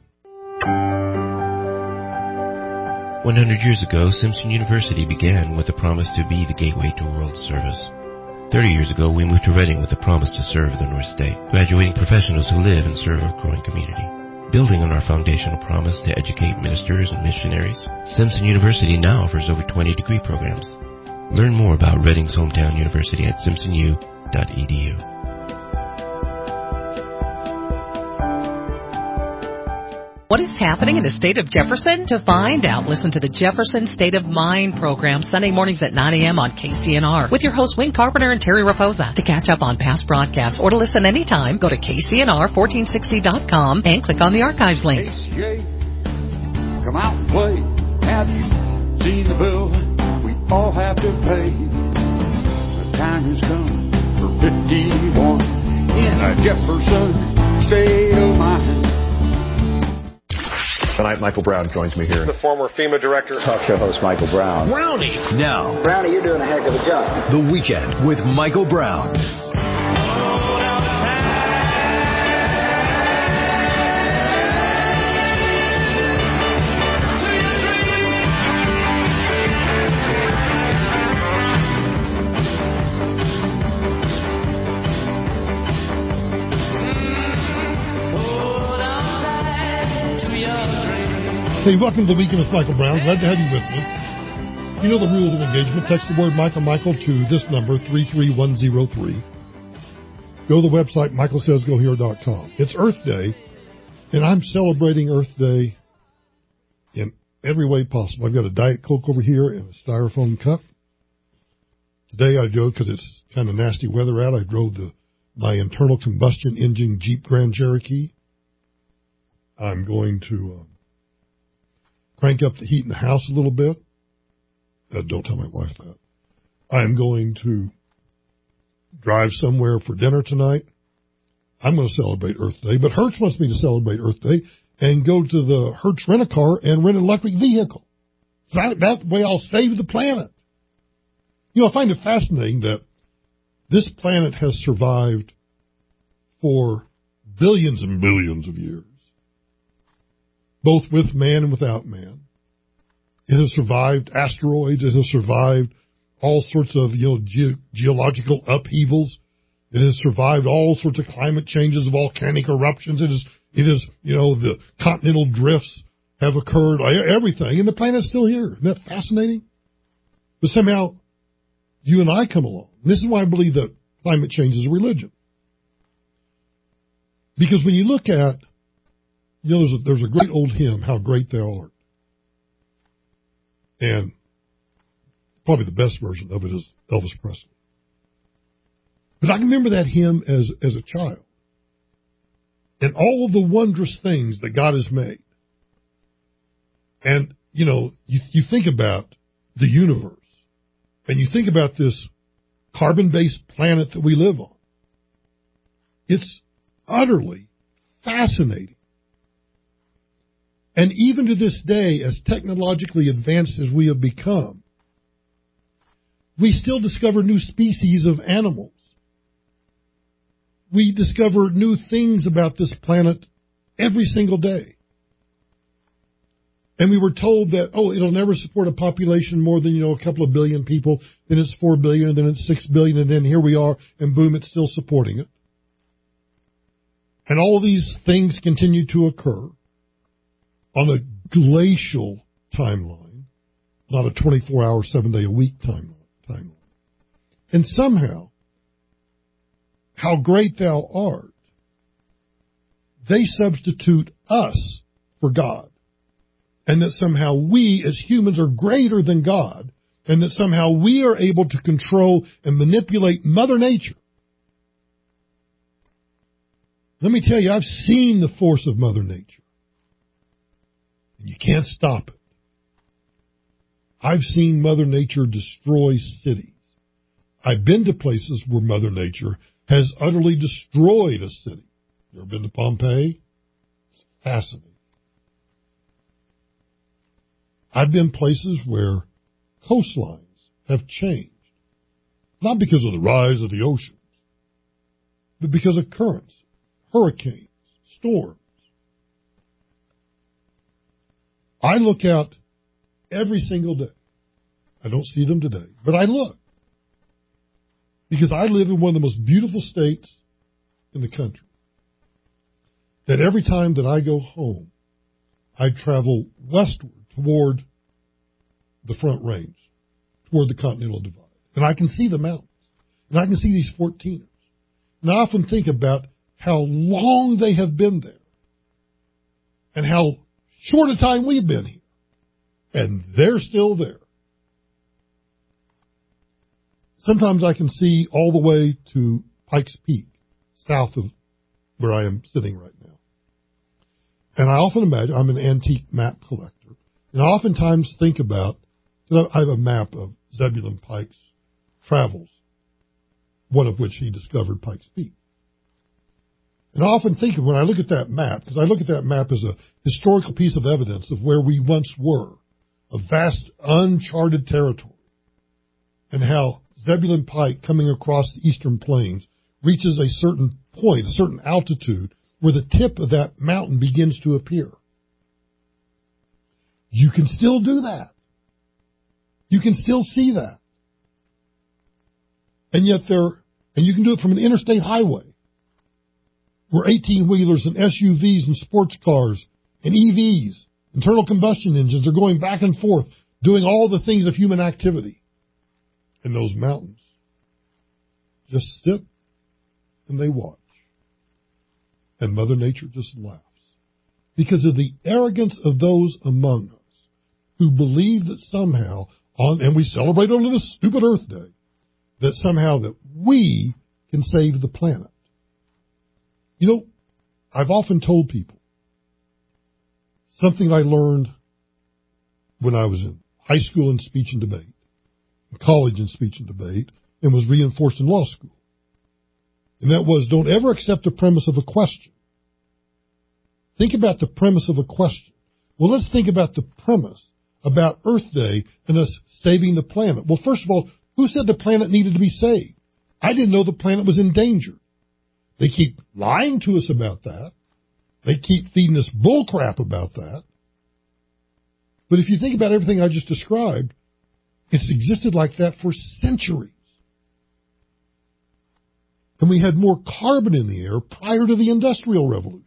100 years ago, Simpson University began with a promise to be the gateway to world service. 30 years ago, we moved to Reading with a promise to serve the North State, graduating professionals who live and serve our growing community. Building on our foundational promise to educate ministers and missionaries, Simpson University now offers over 20 degree programs. Learn more about Reading's hometown university at simpsonu.edu. What is happening in the state of Jefferson? To find out, listen to the Jefferson State of Mind program Sunday mornings at 9 a.m. on KCNR with your hosts Wayne Carpenter and Terry Raposa. To catch up on past broadcasts or to listen anytime, go to KCNR1460.com and click on the archives link. KCA, come out and play. Have you seen the bill we all have to pay? The time has come for 51 in a Jefferson State of Mind. Tonight, Michael Brown joins me here. The former FEMA director. Talk show host Michael Brown. Brownie. Now. Brownie, you're doing a heck of a job. The Weekend with Michael Brown. Hey, welcome to the Weekend with Michael Brown. Glad to have you with me. You know the rules of engagement. Text the word Michael to this number, 33103. Go to the website, michaelsaysgohere.com. It's Earth Day, and I'm celebrating Earth Day in every way possible. I've got a Diet Coke over here in a styrofoam cup. Today I drove, because it's kind of nasty weather out, I drove my internal combustion engine Jeep Grand Cherokee. I'm going to crank up the heat in the house a little bit. Don't tell my wife that. I'm going to drive somewhere for dinner tonight. I'm going to celebrate Earth Day, but Hertz wants me to celebrate Earth Day and go to the Hertz rent-a-car and rent an electric vehicle. That way I'll save the planet. You know, I find it fascinating that this planet has survived for billions and billions of years, both with man and without man. It has survived asteroids. It has survived all sorts of, geological upheavals. It has survived all sorts of climate changes, volcanic eruptions. It is, the continental drifts have occurred, everything, and the planet's still here. Isn't that fascinating? But somehow, you and I come along. And this is why I believe that climate change is a religion. Because when you look at, there's a great old hymn, How Great Thou Art. And probably the best version of it is Elvis Presley. But I can remember that hymn as a child. And all of the wondrous things that God has made. And, you think about the universe. And you think about this carbon-based planet that we live on. It's utterly fascinating. And even to this day, as technologically advanced as we have become, we still discover new species of animals. We discover new things about this planet every single day. And we were told that, it'll never support a population more than, a couple of billion people. Then it's 4 billion, and then it's 6 billion, and then here we are, and boom, it's still supporting it. And all these things continue to occur on a glacial timeline, not a 24-hour, 7-day-a-week timeline. And somehow, how great thou art, they substitute us for God. And that somehow we, as humans, are greater than God, and that somehow we are able to control and manipulate Mother Nature. Let me tell you, I've seen the force of Mother Nature. And you can't stop it. I've seen Mother Nature destroy cities. I've been to places where Mother Nature has utterly destroyed a city. You ever been to Pompeii? It's fascinating. I've been places where coastlines have changed. Not because of the rise of the oceans, but because of currents, hurricanes, storms. I look out every single day. I don't see them today, but I look. Because I live in one of the most beautiful states in the country. That every time that I go home, I travel westward toward the Front Range, toward the Continental Divide. And I can see the mountains. And I can see these 14ers. And I often think about how long they have been there. And how short a time we've been here. And they're still there. Sometimes I can see all the way to Pikes Peak, south of where I am sitting right now. And I often imagine, I'm an antique map collector, and I oftentimes think about, I have a map of Zebulon Pike's travels, one of which he discovered Pikes Peak. And I often think of, when I look at that map, because I look at that map as a historical piece of evidence of where we once were, a vast uncharted territory, and how Zebulon Pike, coming across the eastern plains, reaches a certain point, a certain altitude, where the tip of that mountain begins to appear. You can still do that. You can still see that. And yet and you can do it from an interstate highway, where 18-wheelers and SUVs and sports cars and EVs Internal combustion engines are going back and forth, doing all the things of human activity. And those mountains just sit and they watch. And Mother Nature just laughs. Because of the arrogance of those among us who believe that somehow, and we celebrate on this stupid Earth Day, that somehow that we can save the planet. You know, I've often told people something I learned when I was in high school in speech and debate, in college in speech and debate, and was reinforced in law school. And that was, don't ever accept the premise of a question. Think about the premise of a question. Well, let's think about the premise about Earth Day and us saving the planet. Well, first of all, who said the planet needed to be saved? I didn't know the planet was in danger. They keep lying to us about that. They keep feeding us bullcrap about that. But if you think about everything I just described, it's existed like that for centuries. And we had more carbon in the air prior to the Industrial Revolution.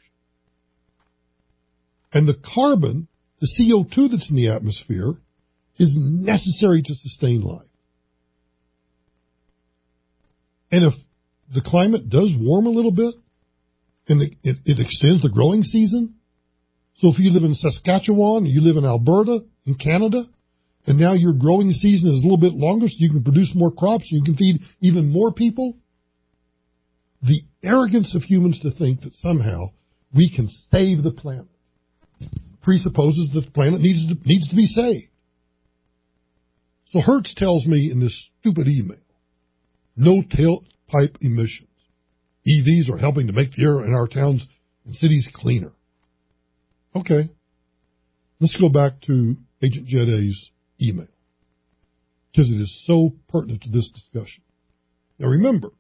And the carbon, the CO2 that's in the atmosphere, is necessary to sustain life. And if the climate does warm a little bit, and it extends the growing season, so if you live in Saskatchewan, or you live in Alberta, in Canada, and now your growing season is a little bit longer so you can produce more crops, you can feed even more people, the arrogance of humans to think that somehow we can save the planet presupposes that the planet needs to be saved. So Hertz tells me in this stupid email, no tailpipe emissions. EVs are helping to make the air in our towns and cities cleaner. Okay. Let's go back to Agent Jed A's email, because it is so pertinent to this discussion. Now remember,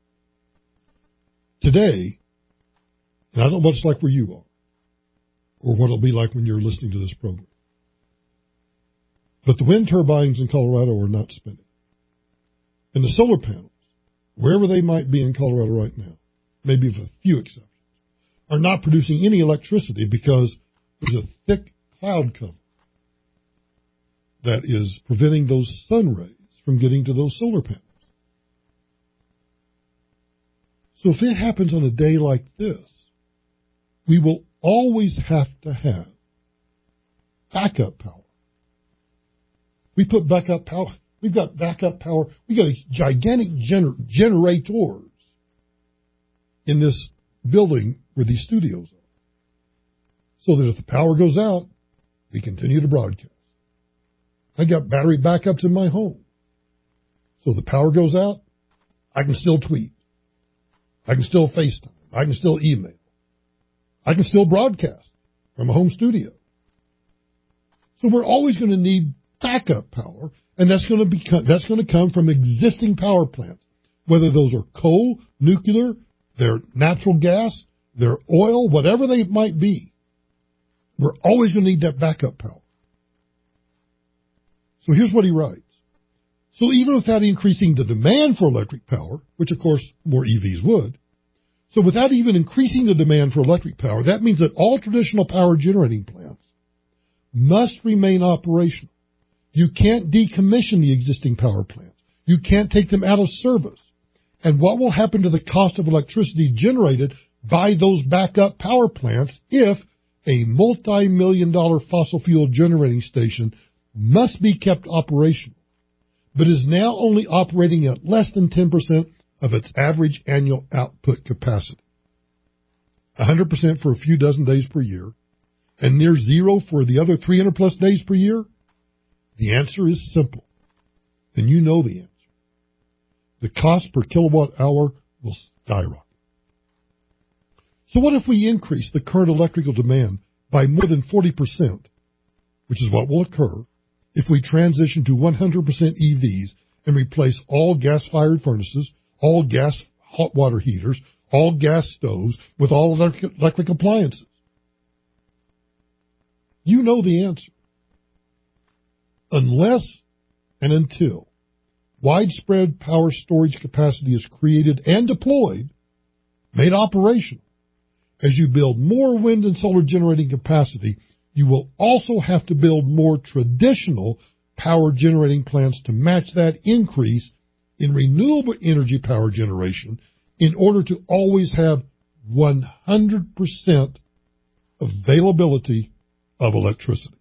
today, and I don't know what it's like where you are, or what it'll be like when you're listening to this program, but the wind turbines in Colorado are not spinning. And the solar panels, wherever they might be in Colorado right now, maybe with a few exceptions, are not producing any electricity because there's a thick cloud cover that is preventing those sun rays from getting to those solar panels. So if it happens on a day like this, we will always have to have backup power. We put backup power. We've got backup power. We've got gigantic generators in this building where these studios are. So that if the power goes out, we continue to broadcast. I got battery backups in my home. So if the power goes out, I can still tweet. I can still FaceTime. I can still email. I can still broadcast from a home studio. So we're always going to need backup power, and that's going to come from existing power plants, whether those are coal, nuclear, they're natural gas, they're oil, whatever they might be. We're always going to need that backup power. So here's what he writes. So even without increasing the demand for electric power, which of course more EVs would, so without even increasing the demand for electric power, that means that all traditional power generating plants must remain operational. You can't decommission the existing power plants. You can't take them out of service. And what will happen to the cost of electricity generated by those backup power plants if a multi-million-dollar fossil fuel generating station must be kept operational, but is now only operating at less than 10% of its average annual output capacity? 100% for a few dozen days per year, and near zero for the other 300 plus days per year? The answer is simple, and you know the answer. The cost per kilowatt hour will skyrocket. So what if we increase the current electrical demand by more than 40%, which is what will occur if we transition to 100% EVs and replace all gas-fired furnaces, all gas hot water heaters, all gas stoves with all electric appliances? You know the answer. Unless and until widespread power storage capacity is created and deployed, made operational, as you build more wind and solar generating capacity, you will also have to build more traditional power generating plants to match that increase in renewable energy power generation in order to always have 100% availability of electricity.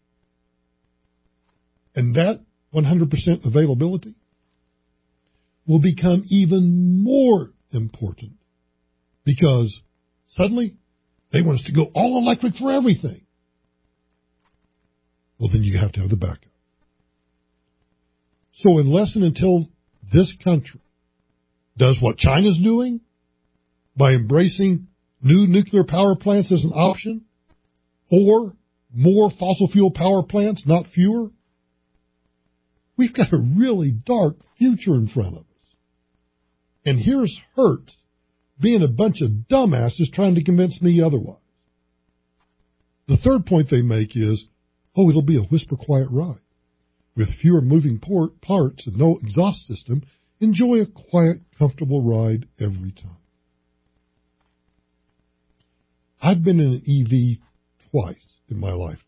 And that 100% availability will become even more important because suddenly they want us to go all electric for everything. Well, then you have to have the backup. So unless and until this country does what China's doing by embracing new nuclear power plants as an option or more fossil fuel power plants, not fewer, we've got a really dark future in front of us. And here's Hertz being a bunch of dumbasses trying to convince me otherwise. The third point they make is, oh, it'll be a whisper quiet ride. With fewer moving parts and no exhaust system, enjoy a quiet, comfortable ride every time. I've been in an EV twice in my lifetime.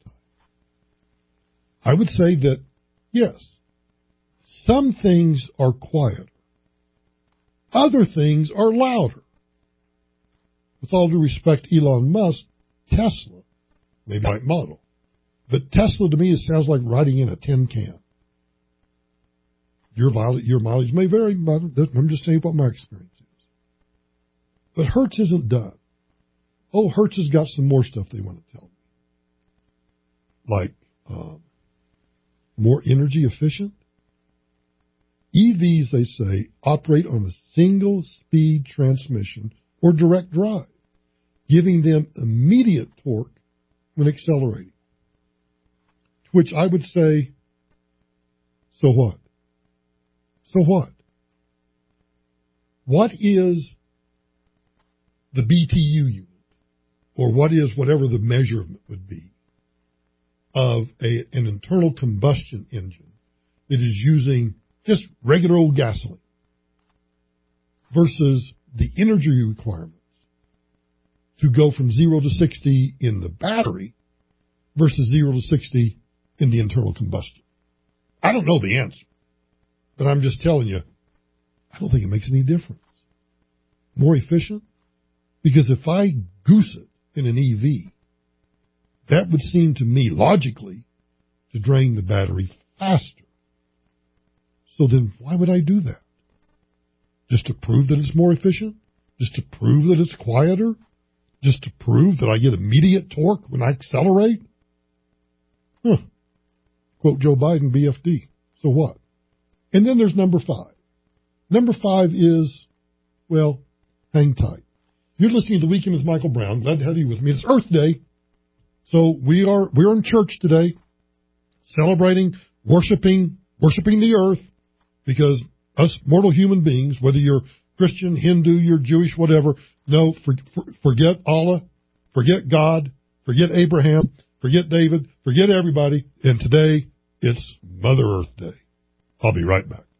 I would say that, yes, some things are quieter. Other things are louder. With all due respect, Elon Musk, Tesla, maybe right model. But Tesla to me, it sounds like riding in a tin can. Your mileage may vary, but I'm just saying what my experience is. But Hertz isn't done. Oh, Hertz has got some more stuff they want to tell me. Like more energy efficient. EVs, they say, operate on a single-speed transmission or direct drive, giving them immediate torque when accelerating. To which I would say, so what? So what? What is the BTU unit, or what is whatever the measurement would be, of an internal combustion engine that is using just regular old gasoline versus the energy requirements to go from 0 to 60 in the battery versus 0 to 60 in the internal combustion? I don't know the answer, but I'm just telling you, I don't think it makes any difference. More efficient? Because if I goose it in an EV, that would seem to me logically to drain the battery faster. So then why would I do that? Just to prove that it's more efficient? Just to prove that it's quieter? Just to prove that I get immediate torque when I accelerate? Quote Joe Biden, BFD. So what? And then there's number 5. Number 5 is, well, hang tight. You're listening to The Weekend with Michael Brown. Glad to have you with me. It's Earth Day. So we're in church today, celebrating, worshiping the earth, because us mortal human beings, whether you're Christian, Hindu, you're Jewish, whatever, no, forget Allah, forget God, forget Abraham, forget David, forget everybody, and today it's Mother Earth Day. I'll be right back.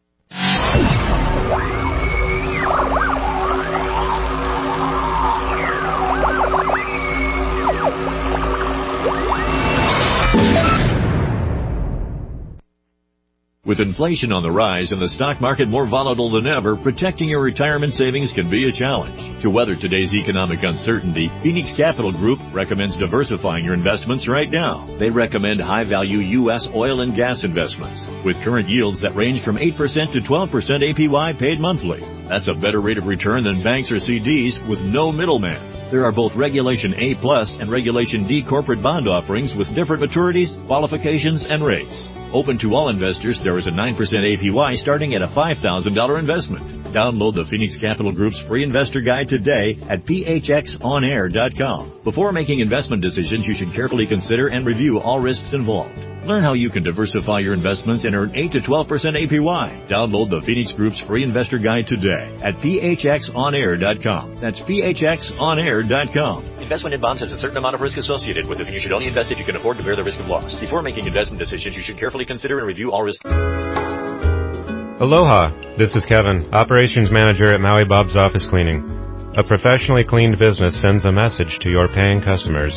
With inflation on the rise and the stock market more volatile than ever, protecting your retirement savings can be a challenge. To weather today's economic uncertainty, Phoenix Capital Group recommends diversifying your investments right now. They recommend high-value U.S. oil and gas investments, with current yields that range from 8% to 12% APY paid monthly. That's a better rate of return than banks or CDs with no middleman. There are both Regulation A+ and Regulation D corporate bond offerings with different maturities, qualifications, and rates. Open to all investors, there is a 9% APY starting at a $5,000 investment. Download the Phoenix Capital Group's free investor guide today at phxonair.com. Before making investment decisions, you should carefully consider and review all risks involved. Learn how you can diversify your investments and earn 8 to 12% APY. Download the Phoenix Group's free investor guide today at phxonair.com. That's phxonair.com. Investment in bonds has a certain amount of risk associated with it, and you should only invest if you can afford to bear the risk of loss. Before making investment decisions, you should carefully consider and review all risks. Aloha, this is Kevin, Operations Manager at Maui Bob's Office Cleaning. A professionally cleaned business sends a message to your paying customers.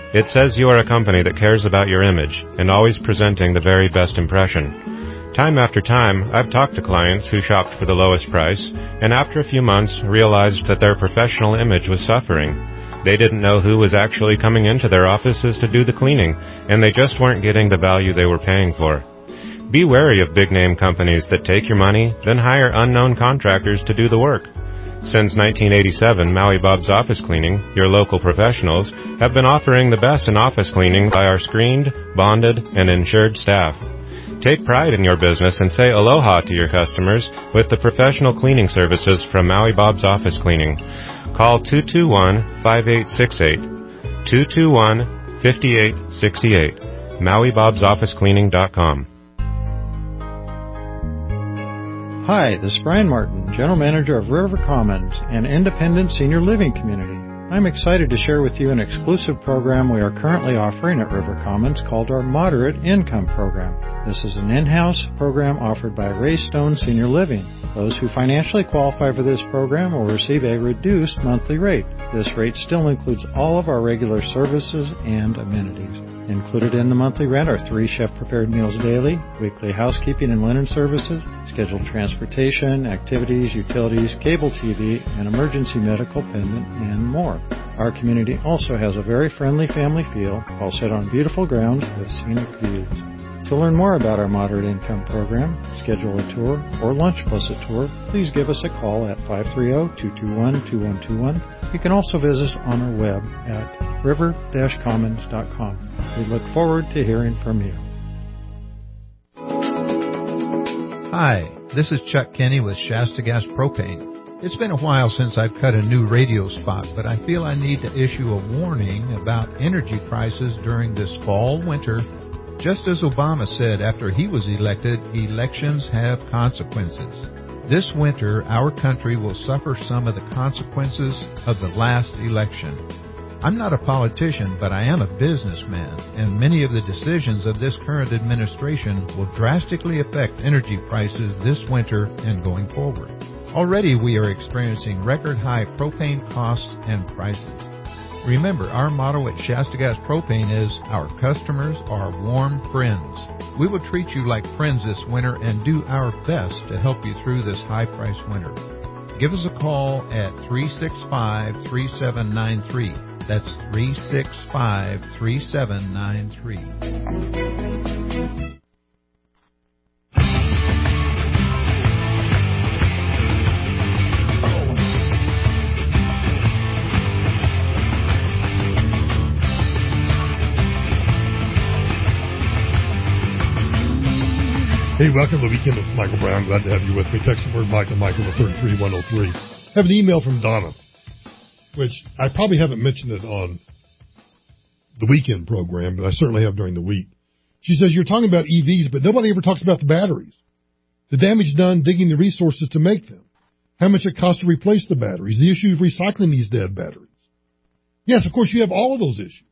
It says you are a company that cares about your image and always presenting the very best impression. Time after time, I've talked to clients who shopped for the lowest price and after a few months realized that their professional image was suffering. They didn't know who was actually coming into their offices to do the cleaning, and they just weren't getting the value they were paying for. Be wary of big-name companies that take your money, then hire unknown contractors to do the work. Since 1987, Maui Bob's Office Cleaning, your local professionals, have been offering the best in office cleaning by our screened, bonded, and insured staff. Take pride in your business and say aloha to your customers with the professional cleaning services from Maui Bob's Office Cleaning. Call 221-5868, 221-5868, MauiBob'sOfficeCleaning.com. Hi, this is Brian Martin, General Manager of River Commons, an independent senior living community. I'm excited to share with you an exclusive program we are currently offering at River Commons called our Moderate Income Program. This is an in-house program offered by Ray Stone Senior Living. Those who financially qualify for this program will receive a reduced monthly rate. This rate still includes all of our regular services and amenities. Included in the monthly rent are 3 chef-prepared meals daily, weekly housekeeping and linen services, scheduled transportation, activities, utilities, cable TV, and emergency medical pendant, and more. Our community also has a very friendly family feel, all set on beautiful grounds with scenic views. To learn more about our Moderate Income Program, schedule a tour, or lunch plus a tour, please give us a call at 530-221-2121. You can also visit us on our web at river-commons.com. We look forward to hearing from you. Hi, this is Chuck Kenny with Shasta Gas Propane. It's been a while since I've cut a new radio spot, but I feel I need to issue a warning about energy prices during this fall-winter. Just as Obama said after he was elected, elections have consequences. This winter, our country will suffer some of the consequences of the last election. I'm not a politician, but I am a businessman, and many of the decisions of this current administration will drastically affect energy prices this winter and going forward. Already we are experiencing record-high propane costs and prices. Remember, our motto at Shasta Gas Propane is, our customers are warm friends. We will treat you like friends this winter and do our best to help you through this high-price winter. Give us a call at 365-3793. That's 365-3793. Hey, welcome to the Weekend with Michael Brown. Glad to have you with me. Text the word Michael to 33103. I have an email from Donna, which I probably haven't mentioned it on the weekend program, but I certainly have during the week. She says, you're talking about EVs, but nobody ever talks about the batteries. The damage done digging the resources to make them. How much it costs to replace the batteries. The issue of recycling these dead batteries. Yes, of course, you have all of those issues.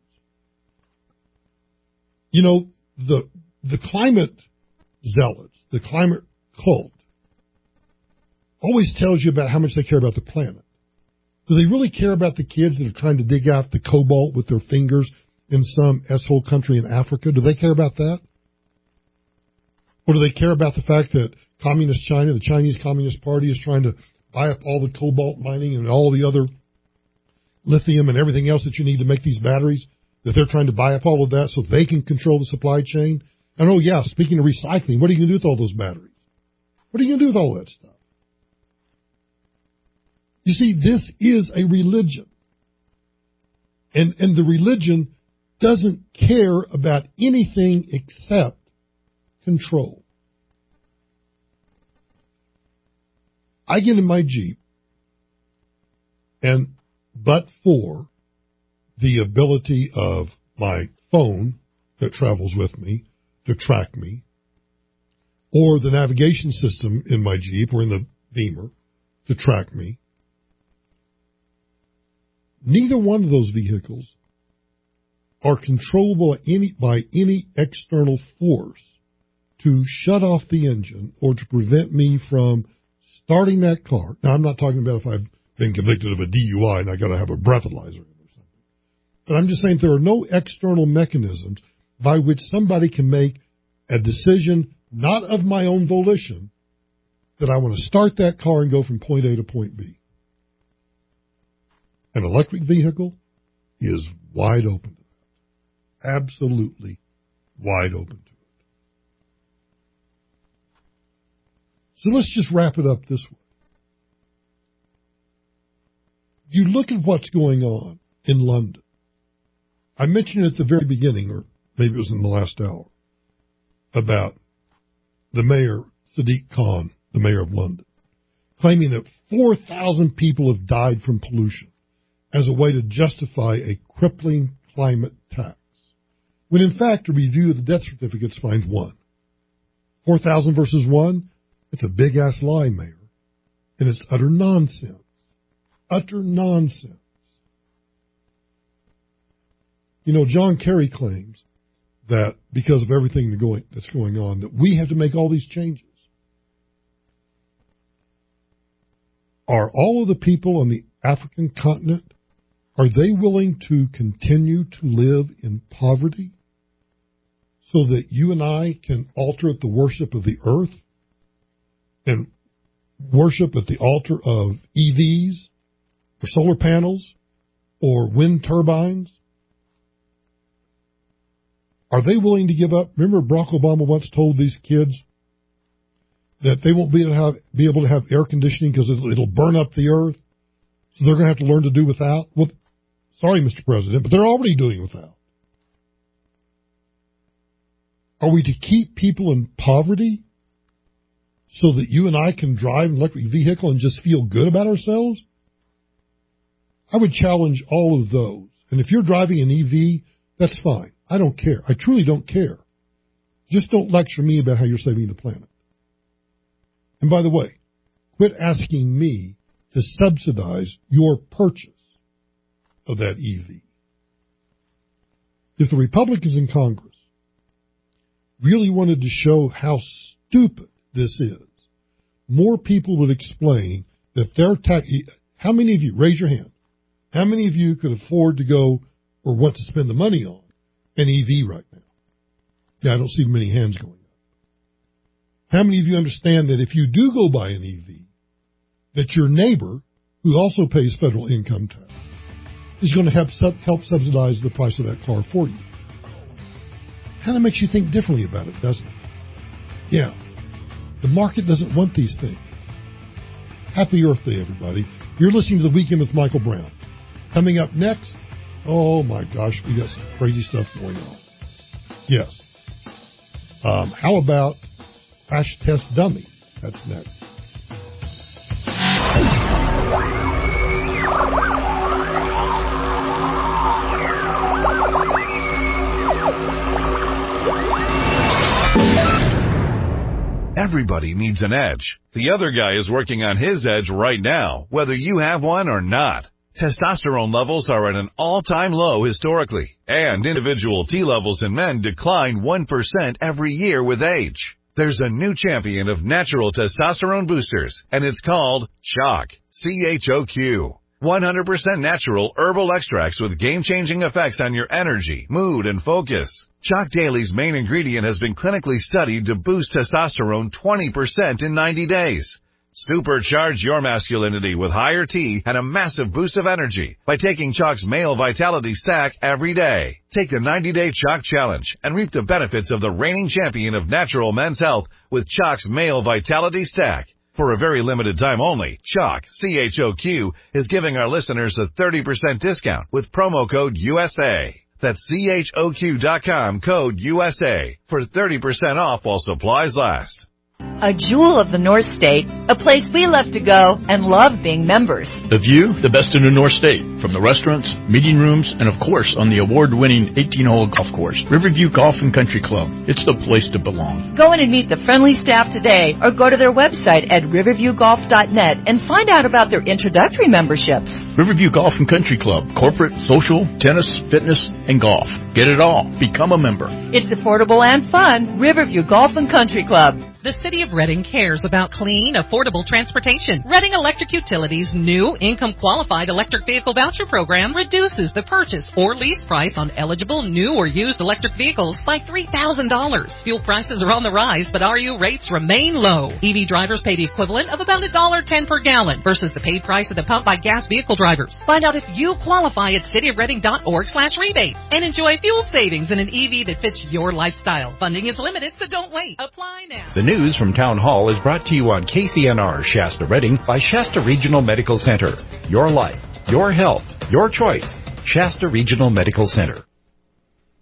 You know, the climate zealots, the climate cult, always tells you about how much they care about the planet. Do they really care about the kids that are trying to dig out the cobalt with their fingers in some S-hole country in Africa? Do they care about that? Or do they care about the fact that Communist China, the Chinese Communist Party, is trying to buy up all the cobalt mining and all the other lithium and everything else that you need to make these batteries, that they're trying to buy up all of that so they can control the supply chain? And oh yeah, speaking of recycling, what are you going to do with all those batteries? What are you going to do with all that stuff? You see, this is a religion. And the religion doesn't care about anything except control. I get in my Jeep, and but for the ability of my phone that travels with me to track me, or the navigation system in my Jeep or in the Beamer to track me, neither one of those vehicles are controllable by any external force to shut off the engine or to prevent me from starting that car. Now, I'm not talking about if I've been convicted of a DUI and I got to have a breathalyzer or something. But I'm just saying there are no external mechanisms by which somebody can make a decision, not of my own volition, that I want to start that car and go from point A to point B. An electric vehicle is wide open to that. Absolutely wide open to it. So let's just wrap it up this way. You look at what's going on in London. I mentioned at the very beginning, or maybe it was in the last hour, about the mayor, Sadiq Khan, the mayor of London, claiming that 4,000 people have died from pollution as a way to justify a crippling climate tax, when in fact a review of the death certificates finds one. 4,000 versus one, it's a big-ass lie, Mayor, and it's utter nonsense. Utter nonsense. You know, John Kerry claims that because of everything that's going on, that we have to make all these changes. Are all of the people on the African continent, are they willing to continue to live in poverty so that you and I can altar at the worship of the earth and worship at the altar of EVs or solar panels or wind turbines? Are they willing to give up? Remember Barack Obama once told these kids that they won't be able to have air conditioning because it'll burn up the earth, so they're going to have to learn to do without? Well, sorry, Mr. President, but they're already doing without. Are we to keep people in poverty so that you and I can drive an electric vehicle and just feel good about ourselves? I would challenge all of those. And if you're driving an EV, that's fine. I don't care. I truly don't care. Just don't lecture me about how you're saving the planet. And by the way, quit asking me to subsidize your purchase of that EV. If the Republicans in Congress really wanted to show how stupid this is, more people would explain that their tax. How many of you, raise your hand, how many of you could afford to go or want to spend the money on an EV right now? Yeah, I don't see many hands going up. How many of you understand that if you do go buy an EV, that your neighbor, who also pays federal income tax, is going to help subsidize the price of that car for you? Kind of makes you think differently about it, doesn't it? Yeah. The market doesn't want these things. Happy Earth Day, everybody. You're listening to The Weekend with Michael Brown. Coming up next, oh my gosh, we got some crazy stuff going on. Yes. How about Crash Test Dummy? That's next. Everybody needs an edge. The other guy is working on his edge right now, whether you have one or not. Testosterone levels are at an all-time low historically, and individual T levels in men decline 1% every year with age. There's a new champion of natural testosterone boosters, and it's called CHOQ, C-H-O-Q. 100% natural herbal extracts with game-changing effects on your energy, mood, and focus. CHOQ Daily's main ingredient has been clinically studied to boost testosterone 20% in 90 days. Supercharge your masculinity with higher T and a massive boost of energy by taking CHOQ's Male Vitality Stack every day. Take the 90-day CHOQ Challenge and reap the benefits of the reigning champion of natural men's health with CHOQ's Male Vitality Stack. For a very limited time only, CHOQ, C-H-O-Q, is giving our listeners a 30% discount with promo code USA. That's CHOQ.com, code USA, for 30% off while supplies last. A jewel of the North State, a place we love to go and love being members. The view, the best in the North State, from the restaurants, meeting rooms, and of course on the award-winning 18-hole golf course, Riverview Golf and Country Club. It's the place to belong. Go in and meet the friendly staff today or go to their website at riverviewgolf.net and find out about their introductory memberships. Riverview Golf and Country Club, corporate, social, tennis, fitness, and golf. Get it all. Become a member. It's affordable and fun. Riverview Golf and Country Club. The City of Reading cares about clean, affordable transportation. Reading Electric Utilities' new income-qualified electric vehicle voucher program reduces the purchase or lease price on eligible new or used electric vehicles by $3,000. Fuel prices are on the rise, but RU rates remain low. EV drivers pay the equivalent of about $1.10 per gallon versus the paid price at the pump by gas vehicle drivers. Find out if you qualify at cityofreading.org/rebate and enjoy fuel savings in an EV that fits your lifestyle. Funding is limited, so don't wait. Apply now. The news from Town Hall is brought to you on KCNR Shasta Reading by Shasta Regional Medical Center. Your life, your health, your choice. Shasta Regional Medical Center.